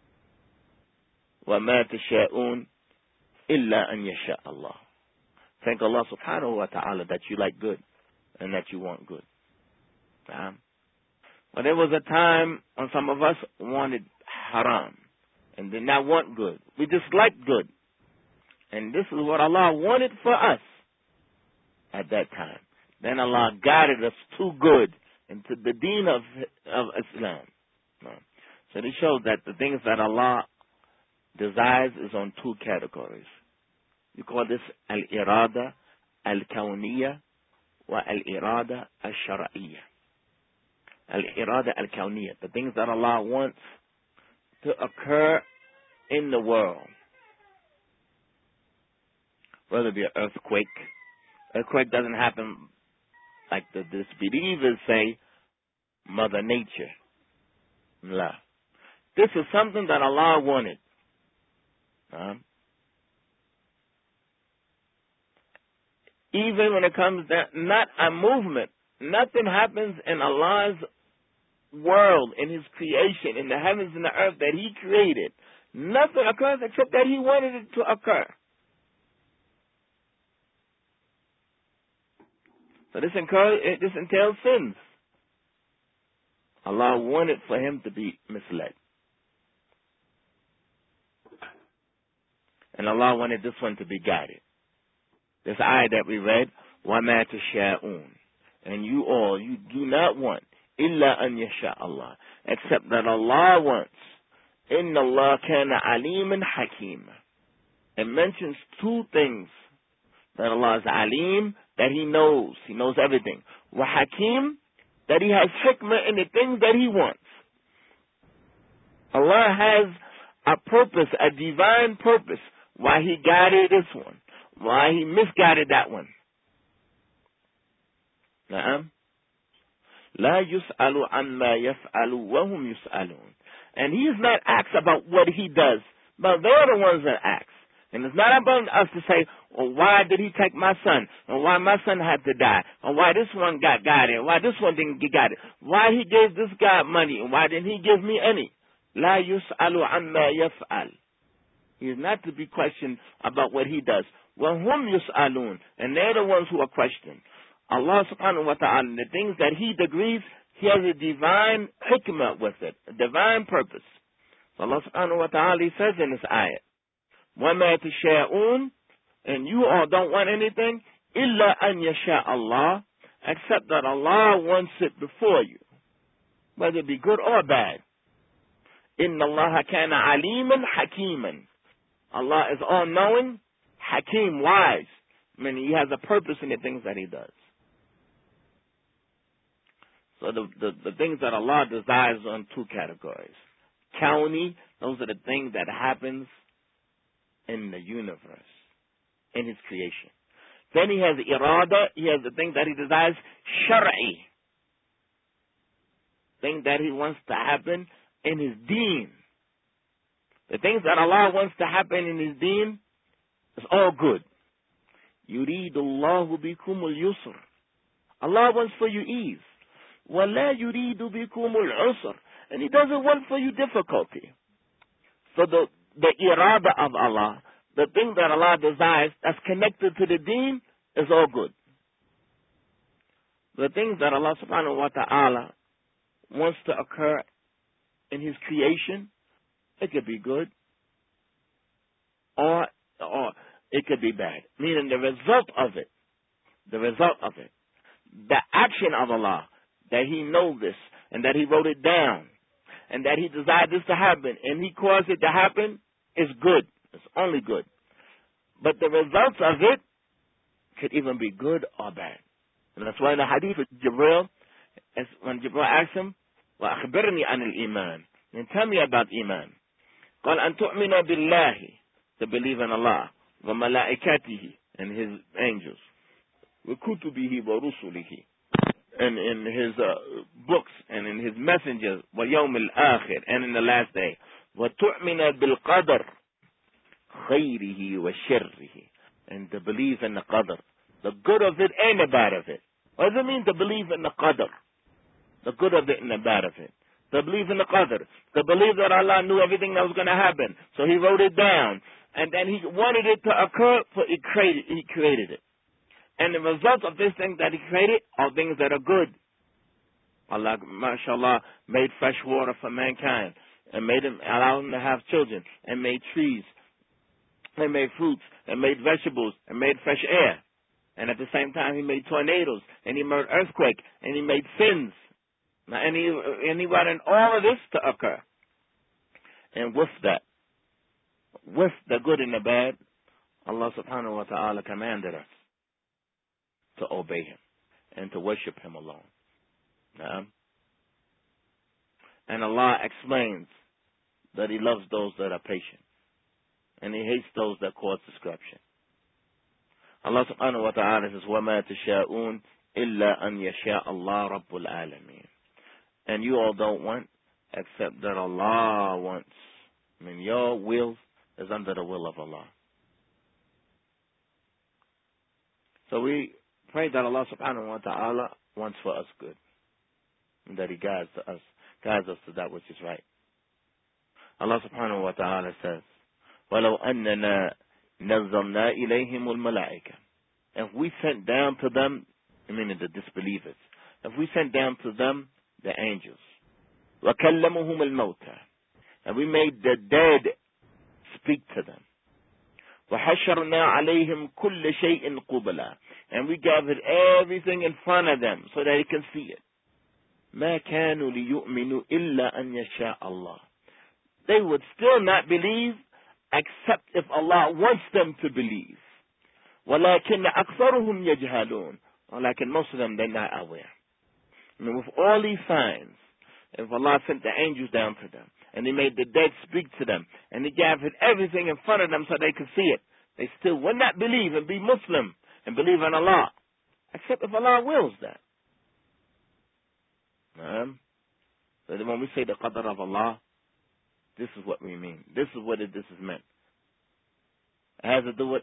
وَمَا تَشَاءُونَ إِلَّا أَن يَشَاءَ اللَّهُ. Thank Allah subhanahu wa ta'ala that you like good and that you want good. Um, but there was a time when some of us wanted haram and did not want good. We just liked good. And this is what Allah wanted for us at that time. Then Allah guided us to good into the deen of, of Islam. So this shows that the things that Allah desires is on two categories. You call this al-irada al-kawniyya wa al-irada al-shara'iyya. Al-irada al-kawniyya, the things that Allah wants to occur in the world. Whether it be an earthquake. Earthquake doesn't happen like the disbelievers say, Mother Nature. La. This is something that Allah wanted. Uh, even when it comes down, not a movement. Nothing happens in Allah's world, in His creation, in the heavens and the earth that He created. Nothing occurs except that He wanted it to occur. So this, encourage, this entails sins. Allah wanted for him to be misled. And Allah wanted this one to be guided. This ayah that we read, وَمَا تَشَاءُونَ. And you all, you do not want, إِلَّا أَن يَشَاءَ اللَّهُ. Except that Allah wants. إِنَّ اللَّهَ كَانَ عَلِيمًا حَكِيمًا. It mentions two things. That Allah is alim, that He knows. He knows everything. Wa hakim, that He has hikmah in the things that He wants. Allah has a purpose, a divine purpose, why He guided this one, why He misguided that one. Na'am. La yus'alu amma yaf'alu wa hum yus'alun. And He is not asked about what He does, but they're the ones that ask. And it's not about us to say, well, why did he take my son? Or why my son had to die? Or why this one got got it? Why this one didn't get got it? Why he gave this guy money? And why didn't he give me any? La yus'alu amma yaf'al. He is not to be questioned about what he does. وَهُمْ يُسْأَلُونَ. And they're the ones who are questioned. Allah subhanahu wa ta'ala, the things that he decrees, he has a divine hikmah with it, a divine purpose. So Allah subhanahu wa ta'ala, he says in this ayat, وَمَا تَشَاءُونَ, and you all don't want anything, إِلَّا أَن يَشَاءَ اللَّهُ, except that Allah wants it before you, whether it be good or bad. إِنَّ اللَّهَ كَانَ عَلِيمًا حَكِيمًا. Allah is all-knowing, Hakim, wise. Meaning he has a purpose in the things that he does. So the, the, the things that Allah desires are in two categories. Kauni, those are the things that happens in the universe, in his creation. Then he has irada, he has the thing that he desires, shar'i. Thing that he wants to happen in his deen. The things that Allah wants to happen in his deen is all good. يُرِيدُ اللَّهُ بِكُمُ الْيُسْرِ. Allah wants for you ease. وَلَا يُرِيدُ بِكُمُ الْعُسْرِ. And he doesn't want for you difficulty. So the, the irada of Allah, the thing that Allah desires that's connected to the deen is all good. The things that Allah subhanahu wa ta'ala wants to occur in his creation, it could be good or or it could be bad. Meaning the result of it, the result of it, the action of Allah, that he knows this and that he wrote it down and that he desired this to happen and he caused it to happen is good. It's only good. But the results of it could even be good or bad. And that's why in the hadith of Jibril, when Jibril asked him, وَأَخْبِرْنِي عَنِ الْإِيمَانِ, and tell me about Iman. قال أن تؤمن بالله, to believe in Allah, وملائكته, and his angels, وكتبه ورسله, and in his uh, books and in his messengers, ويوم الآخر, and in the last day, وتؤمن بالقدر خيره وشره, and to believe in the qadr, the good of it and the bad of it. What does it mean to believe in the qadr? The good of it and the bad of it. To believe in the qadr. To believe that Allah knew everything that was going to happen. So he wrote it down. And then he wanted it to occur, so he created, he created it. And the result of this thing that he created are things that are good. Allah, mashallah, made fresh water for mankind. And made him, allowed him to have children. And made trees. And made fruits. And made vegetables. And made fresh air. And at the same time, he made tornadoes. And he made earthquake. And he made sins. And he, and he wanted all of this to occur. And with that, with the good and the bad, Allah subhanahu wa ta'ala commanded us to obey him and to worship him alone. Yeah? And Allah explains that he loves those that are patient. And he hates those that cause disruption. Allah subhanahu wa ta'ala says, وَمَا تَشَاءُونَ إِلَّا أَن يَشَاءَ اللَّهُ رَبُّ الْعَالَمِينَ. And you all don't want except that Allah wants. I mean, your will is under the will of Allah. So we pray that Allah subhanahu wa ta'ala wants for us good. And that he guides to us, guides us to that which is right. Allah subhanahu wa ta'ala says, وَلَوْ أَنَّنَا نَزَّلْنَا إِلَيْهِمُ الْمَلَائِكَةِ. If we sent down to them, I mean the disbelievers, if we sent down to them the angels, وَكَلَّمُهُمُ الْمَوْتَى, and we made the dead speak to them, وَحَشَرْنَا عَلَيْهِمْ كُلَّ شَيْءٍ قُبْلًا, and we gathered everything in front of them so that they can see it. مَا كَانُوا لِيُؤْمِنُوا إِلَّا أَنْ يَشَاءَ اللَّهُ. They would still not believe except if Allah wants them to believe. وَلَكِنَّ أَكْثَرُهُمْ يَجْهَلُونَ. وَلَكِنْ most of them, they're not aware. I mean, with all these signs, if Allah sent the angels down to them, and He made the dead speak to them, and He gathered everything in front of them so they could see it, they still would not believe and be Muslim and believe in Allah, except if Allah wills that. Um, so when we say the qadr of Allah, this is what we mean. This is what it, this is meant. It has to do with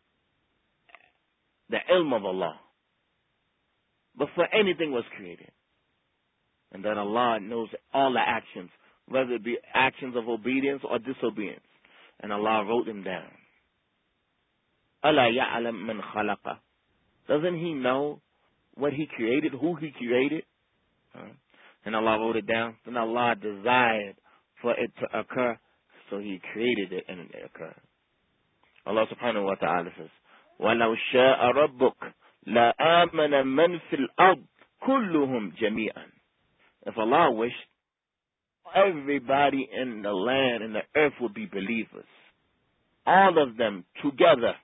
the ilm of Allah. Before anything was created. And that Allah knows all the actions, whether it be actions of obedience or disobedience. And Allah wrote them down. أَلَا يَعْلَمْ مَنْ خَلَقَ. Doesn't He know what He created, who He created? Huh? And Allah wrote it down. Then Allah desired for it to occur, so He created it and it occurred. Allah subhanahu wa ta'ala says, وَلَوْ شَاءَ رَبُّكَ لَآمَنَ مَنْ فِي الْأَرْضِ كُلُّهُمْ جَمِيعًا. If Allah wished, everybody in the land and the earth would be believers. All of them together.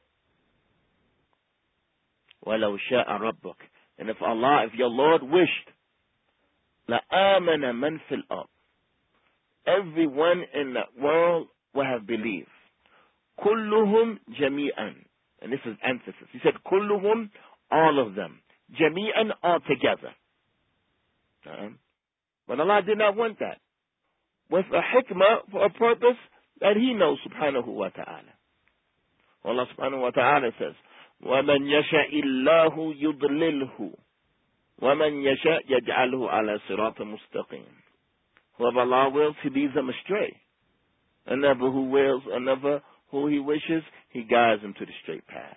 وَلَوْ شَاءَ رَبُّكَ. And if Allah, if your Lord wished, لَآمَنَ مَنْ فِي الْأَرْضِ. Everyone in the world will have believed. كُلُّهُمْ جَمِيعًا. And this is emphasis. He said, كُلُّهُمْ, all of them. جَمِيعًا, all together. Uh-huh. But Allah did not want that. With a hikmah, for a purpose that He knows, subhanahu wa ta'ala. Allah subhanahu wa ta'ala says, وَمَنْ يَشَاءِ اللَّهُ يُضْلِلْهُ وَمَنْ يَشَاء يَجْعَلْهُ عَلَى صِرَاطٍ مُسْتَقِيمٍ. Whoever Allah wills, He leads them astray. Another who wills, another who He wishes, He guides them to the straight path.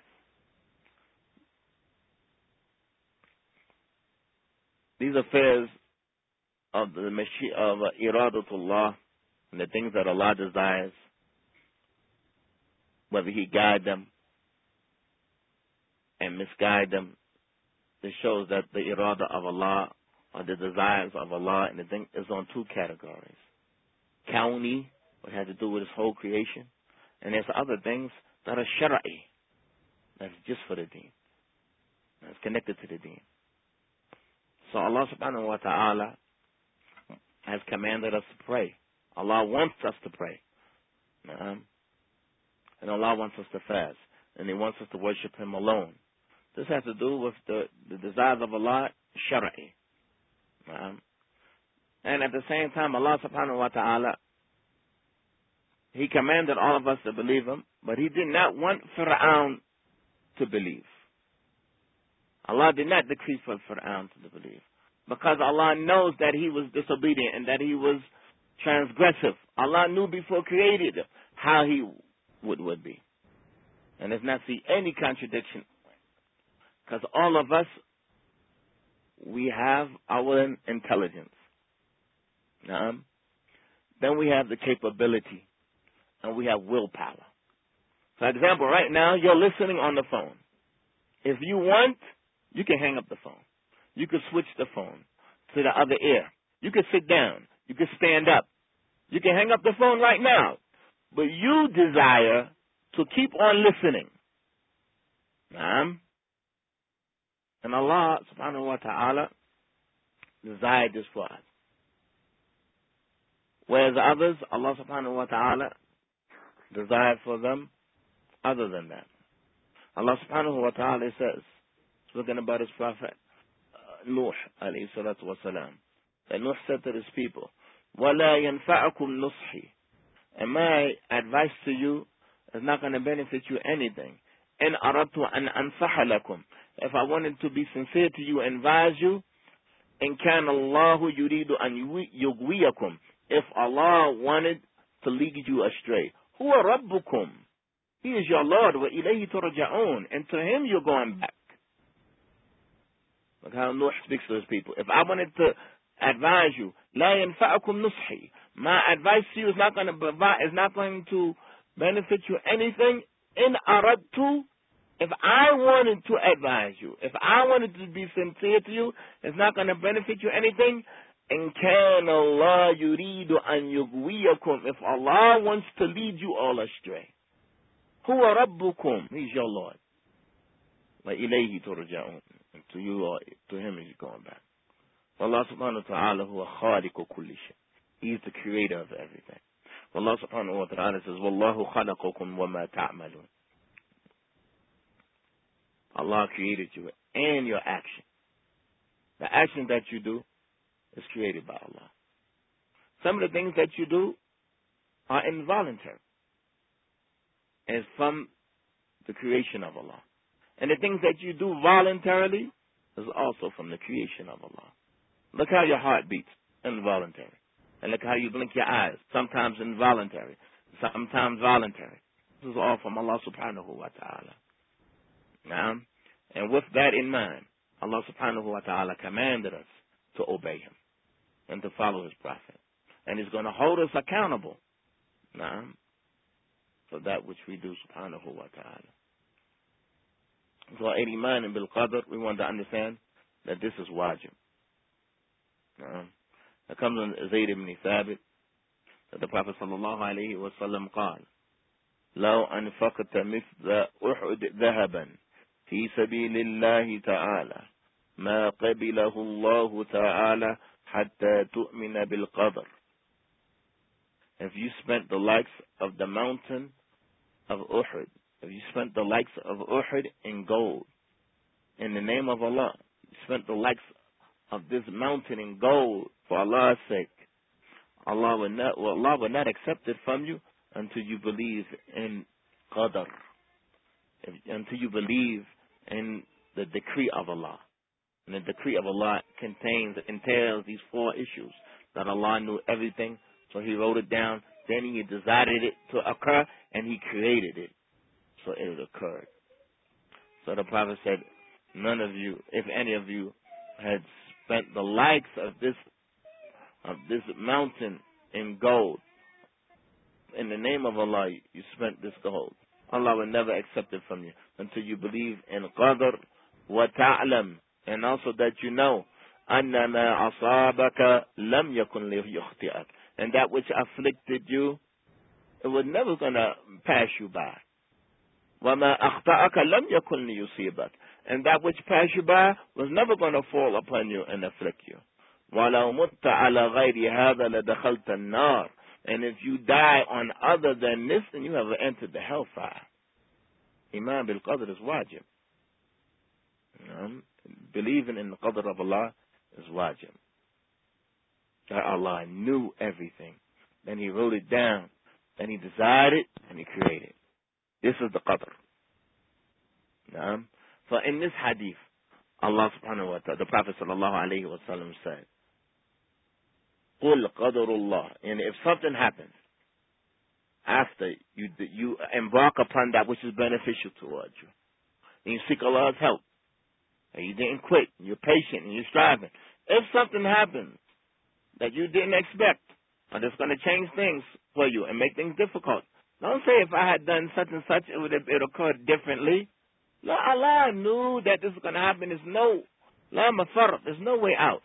These affairs of the mashi of uh, iradatullah, and the things that Allah desires, whether He guide them and misguide them, this shows that the irada of Allah, or the desires of Allah, and the thing is on two categories. Kawni, what has to do with His whole creation, and there's other things that are shara'i, that's just for the deen, that's connected to the deen. So Allah subhanahu wa ta'ala has commanded us to pray. Allah wants us to pray. Um, and Allah wants us to fast. And He wants us to worship Him alone. This has to do with the, the desires of Allah, shara'i. Um, and at the same time, Allah subhanahu wa ta'ala, He commanded all of us to believe Him, but He did not want Fir'aun to believe. Allah did not decree for Fir'aun to believe. Because Allah knows that he was disobedient and that he was transgressive. Allah knew before created how he would, would be. And does not see any contradiction. Because all of us, we have our intelligence. Um, then we have the capability. And we have willpower. For example, right now, you're listening on the phone. If you want, you can hang up the phone. You could switch the phone to the other ear. You could sit down. You could stand up. You can hang up the phone right now. But you desire to keep on listening. Um, and Allah subhanahu wa ta'ala desired this for us. Whereas others, Allah subhanahu wa ta'ala desired for them other than that. Allah subhanahu wa ta'ala says, speaking about His prophet, Nuh alayhi salatu wa salam, that Nuh said to his people, وَلَا يَنْفَعَكُمْ نُصْحِي. And my advice to you is not going to benefit you anything. إِنْ أَرَدْتُ أَنْ أَنْصَحَ لَكُمْ. If I wanted to be sincere to you and advise you, إِنْ كَانَ اللَّهُ يُرِيدُ أَنْ يُغْوِيَكُمْ. If Allah wanted to lead you astray. هُوَ رَبُّكُمْ. He is your Lord. وَإِلَيْهِ تُرْجَعُونَ. And to Him you're going back. Look how Nuh speaks to his people. If I wanted to advise you, لا ينفعكم نصحي. My advice to you is not going to provide, is not going to benefit you anything. In aradtu, if I wanted to advise you, if I wanted to be sincere to you, it's not going to benefit you anything. إن كان الله يريد أن يغويكم. If Allah wants to lead you all astray. هو ربكم. He's your Lord. وإليه ترجعون. And to you, or to Him is going back. Allah subhanahu wa ta'ala huwa khaliqu kulli shay. He is the creator of everything. Allah subhanahu wa ta'ala says, Wallahu khalaqakum wa ma ta'malun. Allah created you and your action. The action that you do is created by Allah. Some of the things that you do are involuntary. It's from the creation of Allah. And the things that you do voluntarily is also from the creation of Allah. Look how your heart beats, involuntary. And look how you blink your eyes, sometimes involuntary, sometimes voluntary. This is all from Allah subhanahu wa ta'ala. Now, and with that in mind, Allah subhanahu wa ta'ala commanded us to obey Him and to follow His Prophet. And He's going to hold us accountable now for that which we do subhanahu wa ta'ala. So at Iman and Bil Qadr, we want to understand that this is wajib. Now, it comes on Zayd ibn Thabit that the Prophet sallallahu alayhi wa sallam قال لو أنفقت مثل أحد ذهبا في سبيل الله تعالى ما قبله الله تعالى حتى تؤمن بالقدر. If you spent the likes of the mountain of Uhud, if you spent the likes of Uhud in gold, in the name of Allah, you spent the likes of this mountain in gold for Allah's sake, Allah will not, well, Allah will not accept it from you until you believe in Qadr, if, until you believe in the decree of Allah. And the decree of Allah contains, entails these four issues, that Allah knew everything, so He wrote it down, then He decided it to occur, and He created it, so it occurred. So the Prophet said, none of you, if any of you, had spent the likes of this of this mountain in gold, in the name of Allah, you spent this gold. Allah will never accept it from you until you believe in Qadr wa ta'lam, and also that you know anna ma asabaka lam yakun liyukhti'ak, and that which afflicted you, it was never going to pass you by. Wa ma akhta'aka lam yakun liyusibak, and that which passed you by was never going to fall upon you and afflict you. وَلَوْ مُتَّ عَلَى غَيْرِ هَذَا لَدَخَلْتَ النَّارِ, and if you die on other than this, then you have entered the hellfire. Iman bil Qadr is wajib. Um, believing in the Qadr of Allah is wajib. That Allah knew everything. Then He wrote it down. Then He decided and He created. This is the Qadr. Um, so in this hadith, Allah subhanahu wa ta'ala, the Prophet sallallahu alayhi wa sallam said, قُلْ قَدْرُ اللَّهِ, and if something happens after you you embark upon that which is beneficial towards you, and you seek Allah's help, and you didn't quit, and you're patient, and you're striving, if something happens that you didn't expect, or that's going to change things for you and make things difficult, don't say, if I had done such and such, it would have it occurred differently. Allah knew that this was going to happen. There's no, la mafar, there's no way out.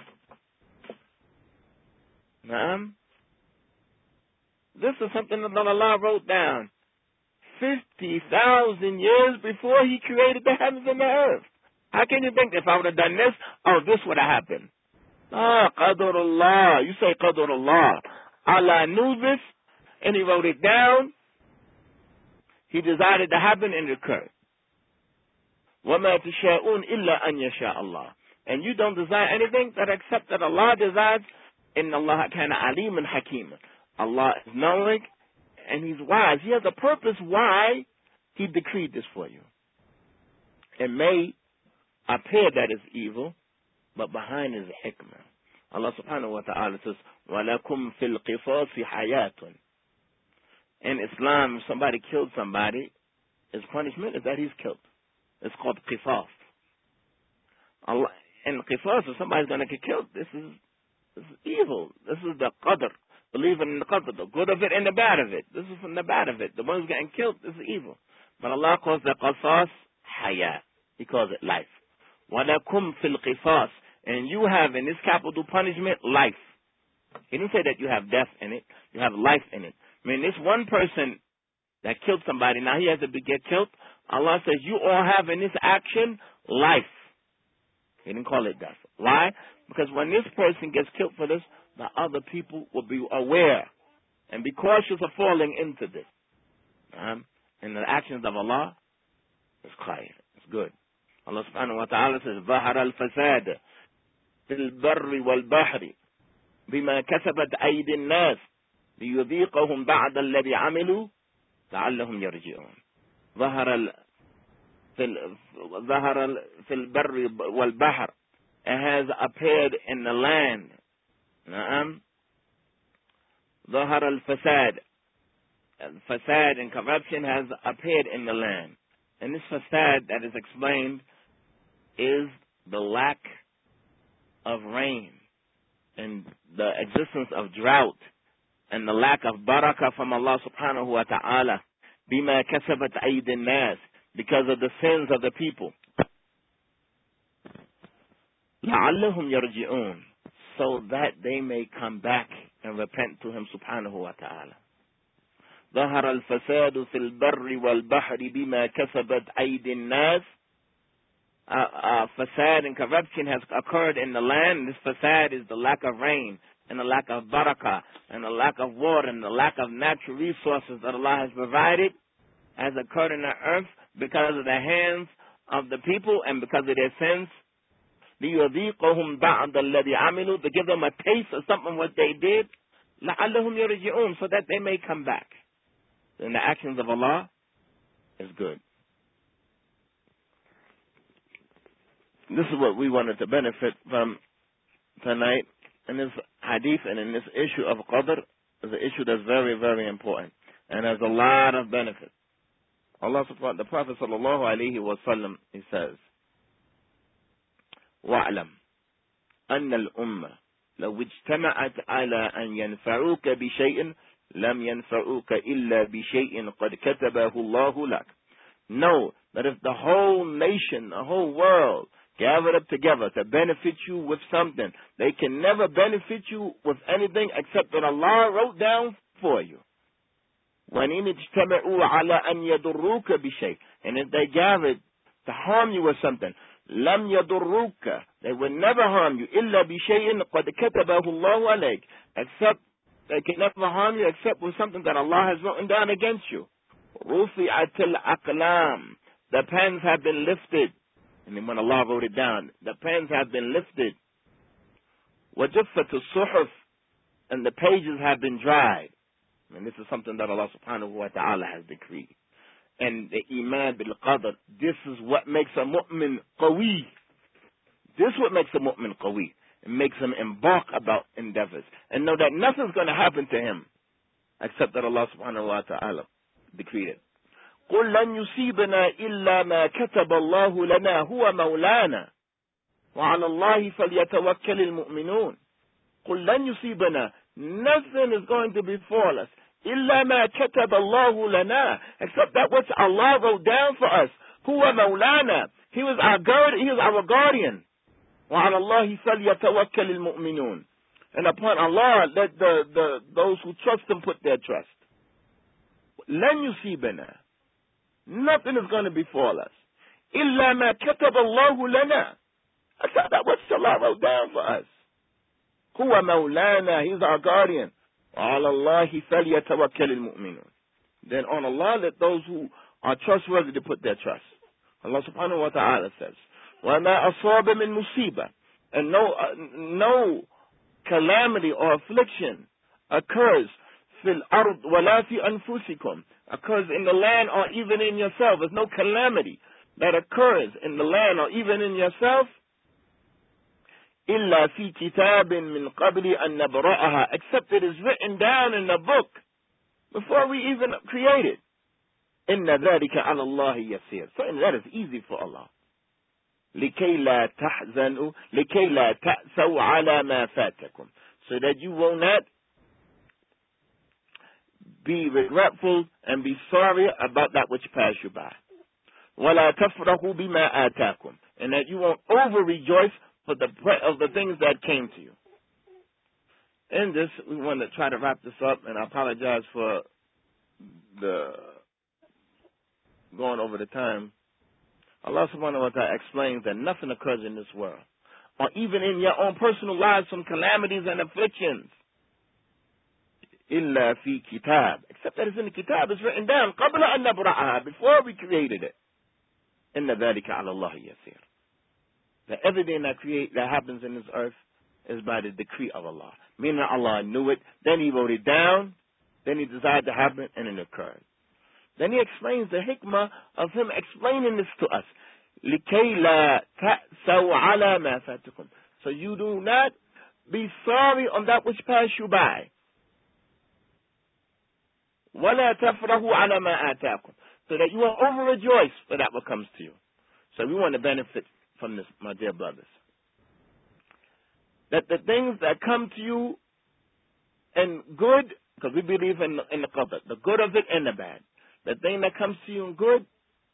Naam. This is something that Allah wrote down fifty thousand years before He created the heavens and the earth. How can you think if I would have done this, oh, this would have happened? Ah, Qadrullah. You say Qadrullah. Allah knew this, and He wrote it down. He decided to happen, and it occurred. وَمَا تَشَاءُونَ إِلَّا أَنْ يَشَاءَ اللَّهُ. And you don't desire anything that except that Allah desires. إِنَّ اللَّهَ كَانَ عَلِيمًا حَكِيمًا. Allah is knowing, and He's wise. He has a purpose why He decreed this for you. It may appear that it's evil, but behind it is hikmah. Allah subhanahu wa ta'ala says, وَلَكُمْ فِي الْقِصَاصِ حَيَاتٌ. In Islam, if somebody killed somebody, his punishment is that he's killed. It's called qisas. Allah, in qisas, if somebody's going to get killed, this is, this is evil. This is the qadr. Believing in the qadr, the good of it and the bad of it. This is from the bad of it. The one who's getting killed, this is evil. But Allah calls the qisas hayat. He calls it life. وَلَكُمْ فِي الْقِصَاصِ. And you have in this capital punishment life. He didn't say that you have death in it. You have life in it. I mean, this one person that killed somebody, now he has to be, get killed. Allah says, you all have in this action life. He didn't call it death. Why? Because when this person gets killed for this, the other people will be aware and be cautious of falling into this. Um, and the actions of Allah is khair. It's good. Allah subhanahu wa ta'ala says, ظَهَرَ الْفَسَادِ فِي الْبَرِّ وَالْبَحْرِ بِمَا كَسَبَتْ أَيْدِي النَّاسِ لِيُذِيقَهُمْ بَعْدَ الَّذِي عَمِلُوا لَعَلَّهُمْ يَرْجِعُونَ. ظهر في ظهر في البر والبحر. It has appeared in the land. نعم. ظهر الفساد. Fasad and corruption has appeared in the land. And this fasad that is explained is the lack of rain and the existence of drought and the lack of barakah from Allah subhanahu wa ta'ala bima kasabat aydin nas, because of the sins of the people. لَعَلَّهُمْ يَرْجِعُونَ, so that they may come back and repent to Him subhanahu wa ta'ala. ظهر الفساد في البر والبحر بما كسبت أيدي الناس. Uh, uh, fasad and corruption has occurred in the land. This fasad is the lack of rain and the lack of barakah and the lack of water and the lack of natural resources that Allah has provided has occurred in the earth because of the hands of the people and because of their sins. لِيُذِيقَهُمْ بَعْضَ الَّذِي عَمِلُوا, to give them a taste of something what they did. لَعَلَّهُمْ يَرْجِعُونَ, so that they may come back. And the actions of Allah is good. This is what we wanted to benefit from tonight. In this hadith and in this issue of qadr is an issue that's very, very important. And has a lot of benefits. Allah subhanahu, the Prophet sallallahu alayhi wa sallam, he says, وَاعْلَمْ أَنَّ الْأُمَّةِ لَوْ اجْتَمَعَتْ عَلَىٰ أَنْ يَنْفَعُوكَ بِشَيْءٍ لَمْ يَنْفَعُوكَ إِلَّا بِشَيْءٍ قَدْ كَتَبَهُ اللَّهُ لَكَ. Know that if the whole nation, the whole world, gathered up together to benefit you with something, they can never benefit you with anything except that Allah wrote down for you. وَإِنِ اجْتَمَعُوا عَلَىٰ أَنْ يَضُرُّوكَ بِشَيْءٍ, and if they gathered to harm you with something, لَمْ يَضُرُّوكَ, they will never harm you, إِلَّا بِشَيْءٍ قَدْ كَتَبَهُ اللَّهُ عَلَيْكَ, except they can never harm you except with something that Allah has written down against you. رُفِعَتِ الْأَقْلَامِ, the pens have been lifted. And then when Allah wrote it down, the pens have been lifted. وَجَفَّتُ الصُّحُفِ, and the pages have been dried. And this is something that Allah subhanahu wa ta'ala has decreed. And the iman bil qadr, this is what makes a mu'min qawi. This is what makes a mu'min qawi. It makes him embark about endeavors and know that nothing's going to happen to him except that Allah subhanahu wa ta'ala decreed it. قُلْ لَنْ يُصِيبَنَا إِلَّا مَا كَتَبَ اللَّهُ لَنَا هُوَ مَوْلَانَا وَعَلَى اللَّهِ فَلْيَتَوَكَّلِ الْمُؤْمِنُونَ. قُلْ لَنْ يُصِيبَنَا, nothing is going to befall us. إِلَّا مَا كَتَبَ اللَّهُ لَنَا, except that which Allah wrote down for us. هُوَ مَوْلَانَا, He was our guard, He was our guardian. وَعَلَى اللَّهِ فَلْيَتَوَكَّلِ الْمُؤْمِنُونَ, and upon Allah let the, the those who trust Him put their trust. لَنْ يُصِيبَنَا, nothing is going to befall us. إِلَّا مَا كَتَبَ اللَّهُ لَنَا, except that which Allah wrote down for us. هُوَ مَوْلَانَا, He's our guardian. وَعَلَى اللَّهِ فَلْيَتَوَكَّلِ الْمُؤْمِنُونَ, then on Allah let those who are trustworthy to put their trust. Allah subhanahu wa ta'ala says, وَمَا أَصَابَ مِن مُصِيبَةٍ, and no, uh, no calamity or affliction occurs فِي الْأَرْضِ وَلَا فِي أَنفُسِكُمْ, occurs in the land or even in yourself. There's no calamity that occurs in the land or even in yourself إِلَّا فِي كِتَابٍ مِّن قَبْلِ أَن نَبْرَأَهَا, except it is written down in the book before we even create it. إِنَّ ذَلِكَ عَلَى اللَّهِ يَسِيرٌ, so that is easy for Allah. لِكَيْ لَا تَحْزَنُوا لِكَيْ لَا تَأْسَوْا عَلَى مَا فَاتَكُمْ, so that you will not be regretful and be sorry about that which passed you by. وَلَا تَفْرَحُوا بِمَا آتَاكُمْ, and that you won't over-rejoice for the of the things that came to you. In this, we want to try to wrap this up, and I apologize for the going over the time. Allah subhanahu wa ta'ala explains that nothing occurs in this world, or even in your own personal lives, from calamities and afflictions, إِلَّا فِي كِتَابٍ, except that it's in the kitab, it's written down, قَبْلَ أَن نَبْرَأَهَا, before we created it. إِنَّ ذَلِكَ عَلَى اللَّهِ يَسِيرٌ, that everything that create that happens in this earth is by the decree of Allah. Meaning Allah knew it, then He wrote it down, then He decided to happen, and it occurred. Then he explains the hikmah of him explaining this to us. لِكَيْ لَا تَأْسَوْا عَلَى مَا فَاتَكُمْ. So you do not be sorry on that which passed you by. وَلَا تَفْرَهُ عَلَى مَا آتَاكُمْ. So that you are overrejoiced for that what comes to you. So we want to benefit from this, my dear brothers. That the things that come to you in good, because we believe in, in the qadr, the good of it and the bad. The thing that comes to you in good,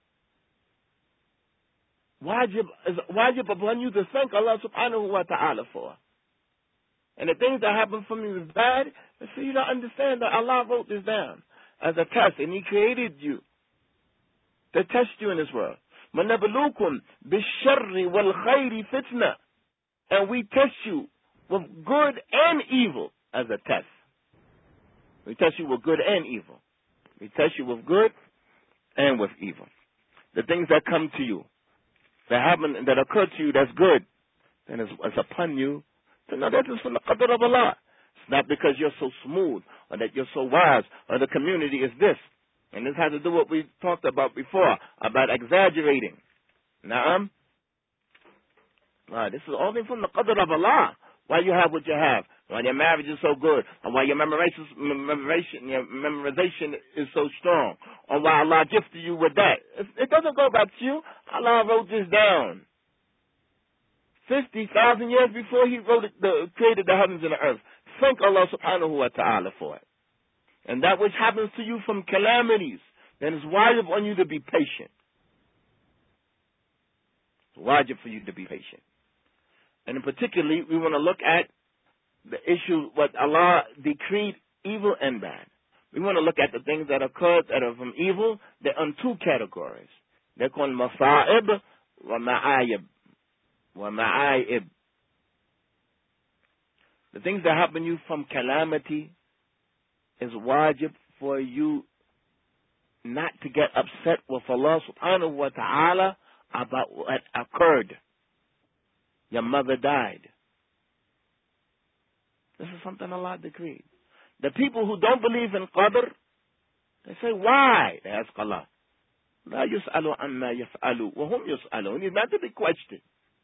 wajib, is wajib upon you to thank Allah subhanahu wa ta'ala for. And the things that happen from you is bad, so you don't understand that Allah wrote this down as a test, and He created you to test you in this world. وَنَبْلُوكُمْ بِالشَّرِّ وَالْخَيْرِ فِتْنَةً. And we test you with good and evil as a test. We test you with good and evil. We test you with good and with evil. The things that come to you, that happen, that occur to you, that's good, then it's, it's upon you to know that it's from the qadr of Allah. It's not because you're so smooth, or that you're so wise, or the community is this. And this has to do with what we talked about before, about exaggerating. Naam? Right, this is all from the qadr of Allah. Why you have what you have, why your marriage is so good, or why your memorization, memorization, your memorization is so strong, or why Allah gifted you with that. It, it doesn't go back to you. Allah wrote this down fifty thousand years before He wrote it, the, created the heavens and the earth. Thank Allah subhanahu wa ta'ala for it. And that which happens to you from calamities, then it's wajib on you to be patient. It's wajib for you to be patient. And in particularly, we want to look at the issue, what Allah decreed, evil and bad. We want to look at the things that occur that are from evil. They're on two categories. They're called masa'ib wa ma'ayib. Wa ma'ayib. The things that happen to you from calamity is wajib for you not to get upset with Allah subhanahu wa ta'ala about what occurred. Your mother died. This is something Allah decreed. The people who don't believe in qadr, they say, why? They ask Allah. لا يسألوا عما يفعلوا وهم يسألون. He's not to be questioned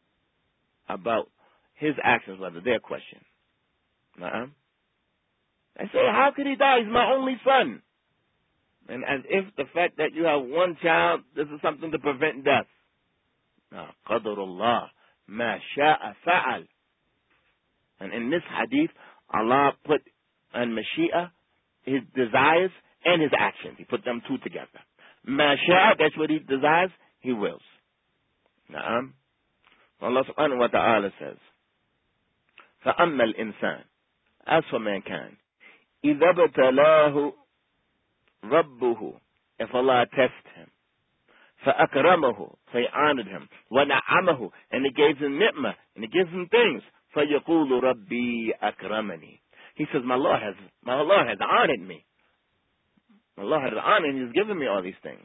about His actions, whether they're questioned. Uh-huh. They say, how could he die? He's my only son. And as if the fact that you have one child, this is something to prevent death. No, qadarullah, ma sha'a fa'al. And in this hadith, Allah put in Mashiach His desires and His actions. He put them two together. Ma sha'a, that's what He desires, He wills. Na'am. Allah subhanahu wa ta'ala says, فَأَمَّا الْإِنسَانِ. As for mankind, إِذَا ابْتَلَاهُ رَبُّهُ. If Allah tests him, فَأَكْرَمَهُ. So He honored him. وَنَعَمَهُ. And He gave him ni'mah. And He gives him things. فَيَقُولُ رَبِّي أَكْرَمَنِي. He says, my Lord has, my Lord has honored me. My Lord has honored me. He's given me all these things.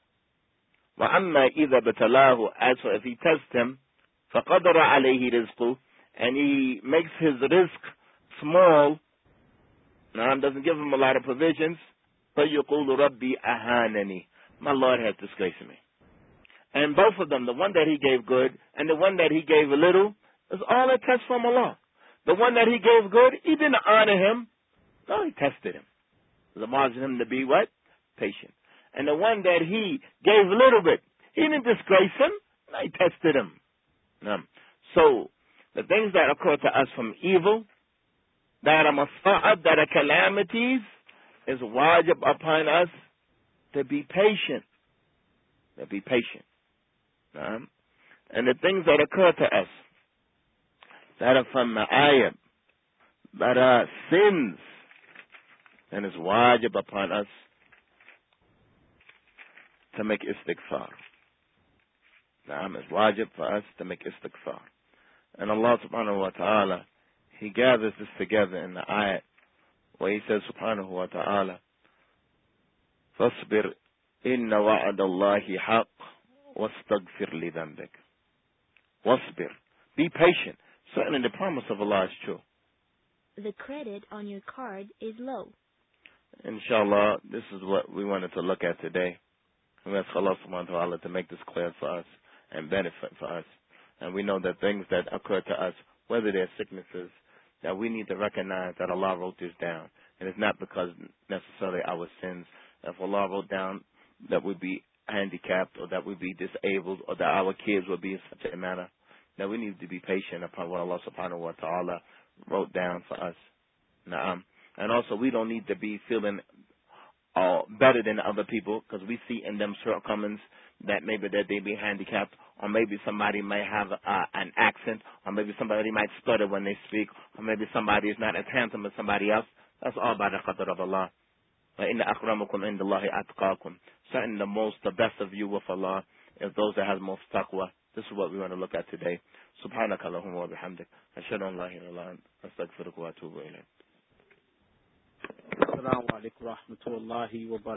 وَأَمَّا إِذَا ابْتَلَاهُ. As for if He tests him, فَقَدَرَ عَلَيْهِ رِزْقُهُ. And He makes his rizq small, now doesn't give him a lot of provisions, فَيَقُولُ رَبِّي أَهَانَنِي. My Lord has disgraced me. And both of them, the one that He gave good and the one that He gave a little, is all a test from Allah. The one that He gave good, He didn't honor him. No, He tested him. It margin him to be what? Patient. And the one that He gave a little bit, He didn't disgrace him. No, He tested him. No. So, the things that occur to us from evil, that are masa'ab, that are calamities, is wajib upon us to be patient. To be patient. Um, and the things that occur to us, that are from ma'ayib, that are sins, then it's wajib upon us to make istighfar. Um, it's wajib for us to make istighfar. And Allah subhanahu wa ta'ala, He gathers this together in the ayat where He says subhanahu wa ta'ala, فَاصْبِرْ إِنَّ وَعَدَ اللَّهِ حَقٌّ وَاسْتَغْفِرْ لِذَنْبِكَ. وَاصْبِرْ. Be patient. Certainly the promise of Allah is true. The credit on your card is low. Inshallah, this is what we wanted to look at today. We ask Allah subhanahu wa ta'ala to make this clear for us and benefit for us. And we know that things that occur to us, whether they're sicknesses, that we need to recognize that Allah wrote this down. And it's not because necessarily our sins. If Allah wrote down that we'd be handicapped or that we'd be disabled or that our kids would be in such a manner, that we need to be patient upon what Allah subhanahu wa ta'ala wrote down for us. Naam. And also, we don't need to be feeling uh, better than other people because we see in them shortcomings that maybe that they be handicapped, or maybe somebody may have uh, an accent, or maybe somebody might stutter when they speak, or maybe somebody is not as handsome as somebody else. That's all by the qadr of Allah. وَإِنَّ أَكْرَمَكُمْ عِنْدَ اللَّهِ أَتْقَاكُمْ. Certainly the most, the best of you with Allah is those that have most taqwa. This is what we want to look at today. سبحانك اللهم وبحمدك أشهد أن لا إله إلا أنت أستغفرك وأتوب إليك. Assalamu alaikum wa rahmatullahi wa barakatuh.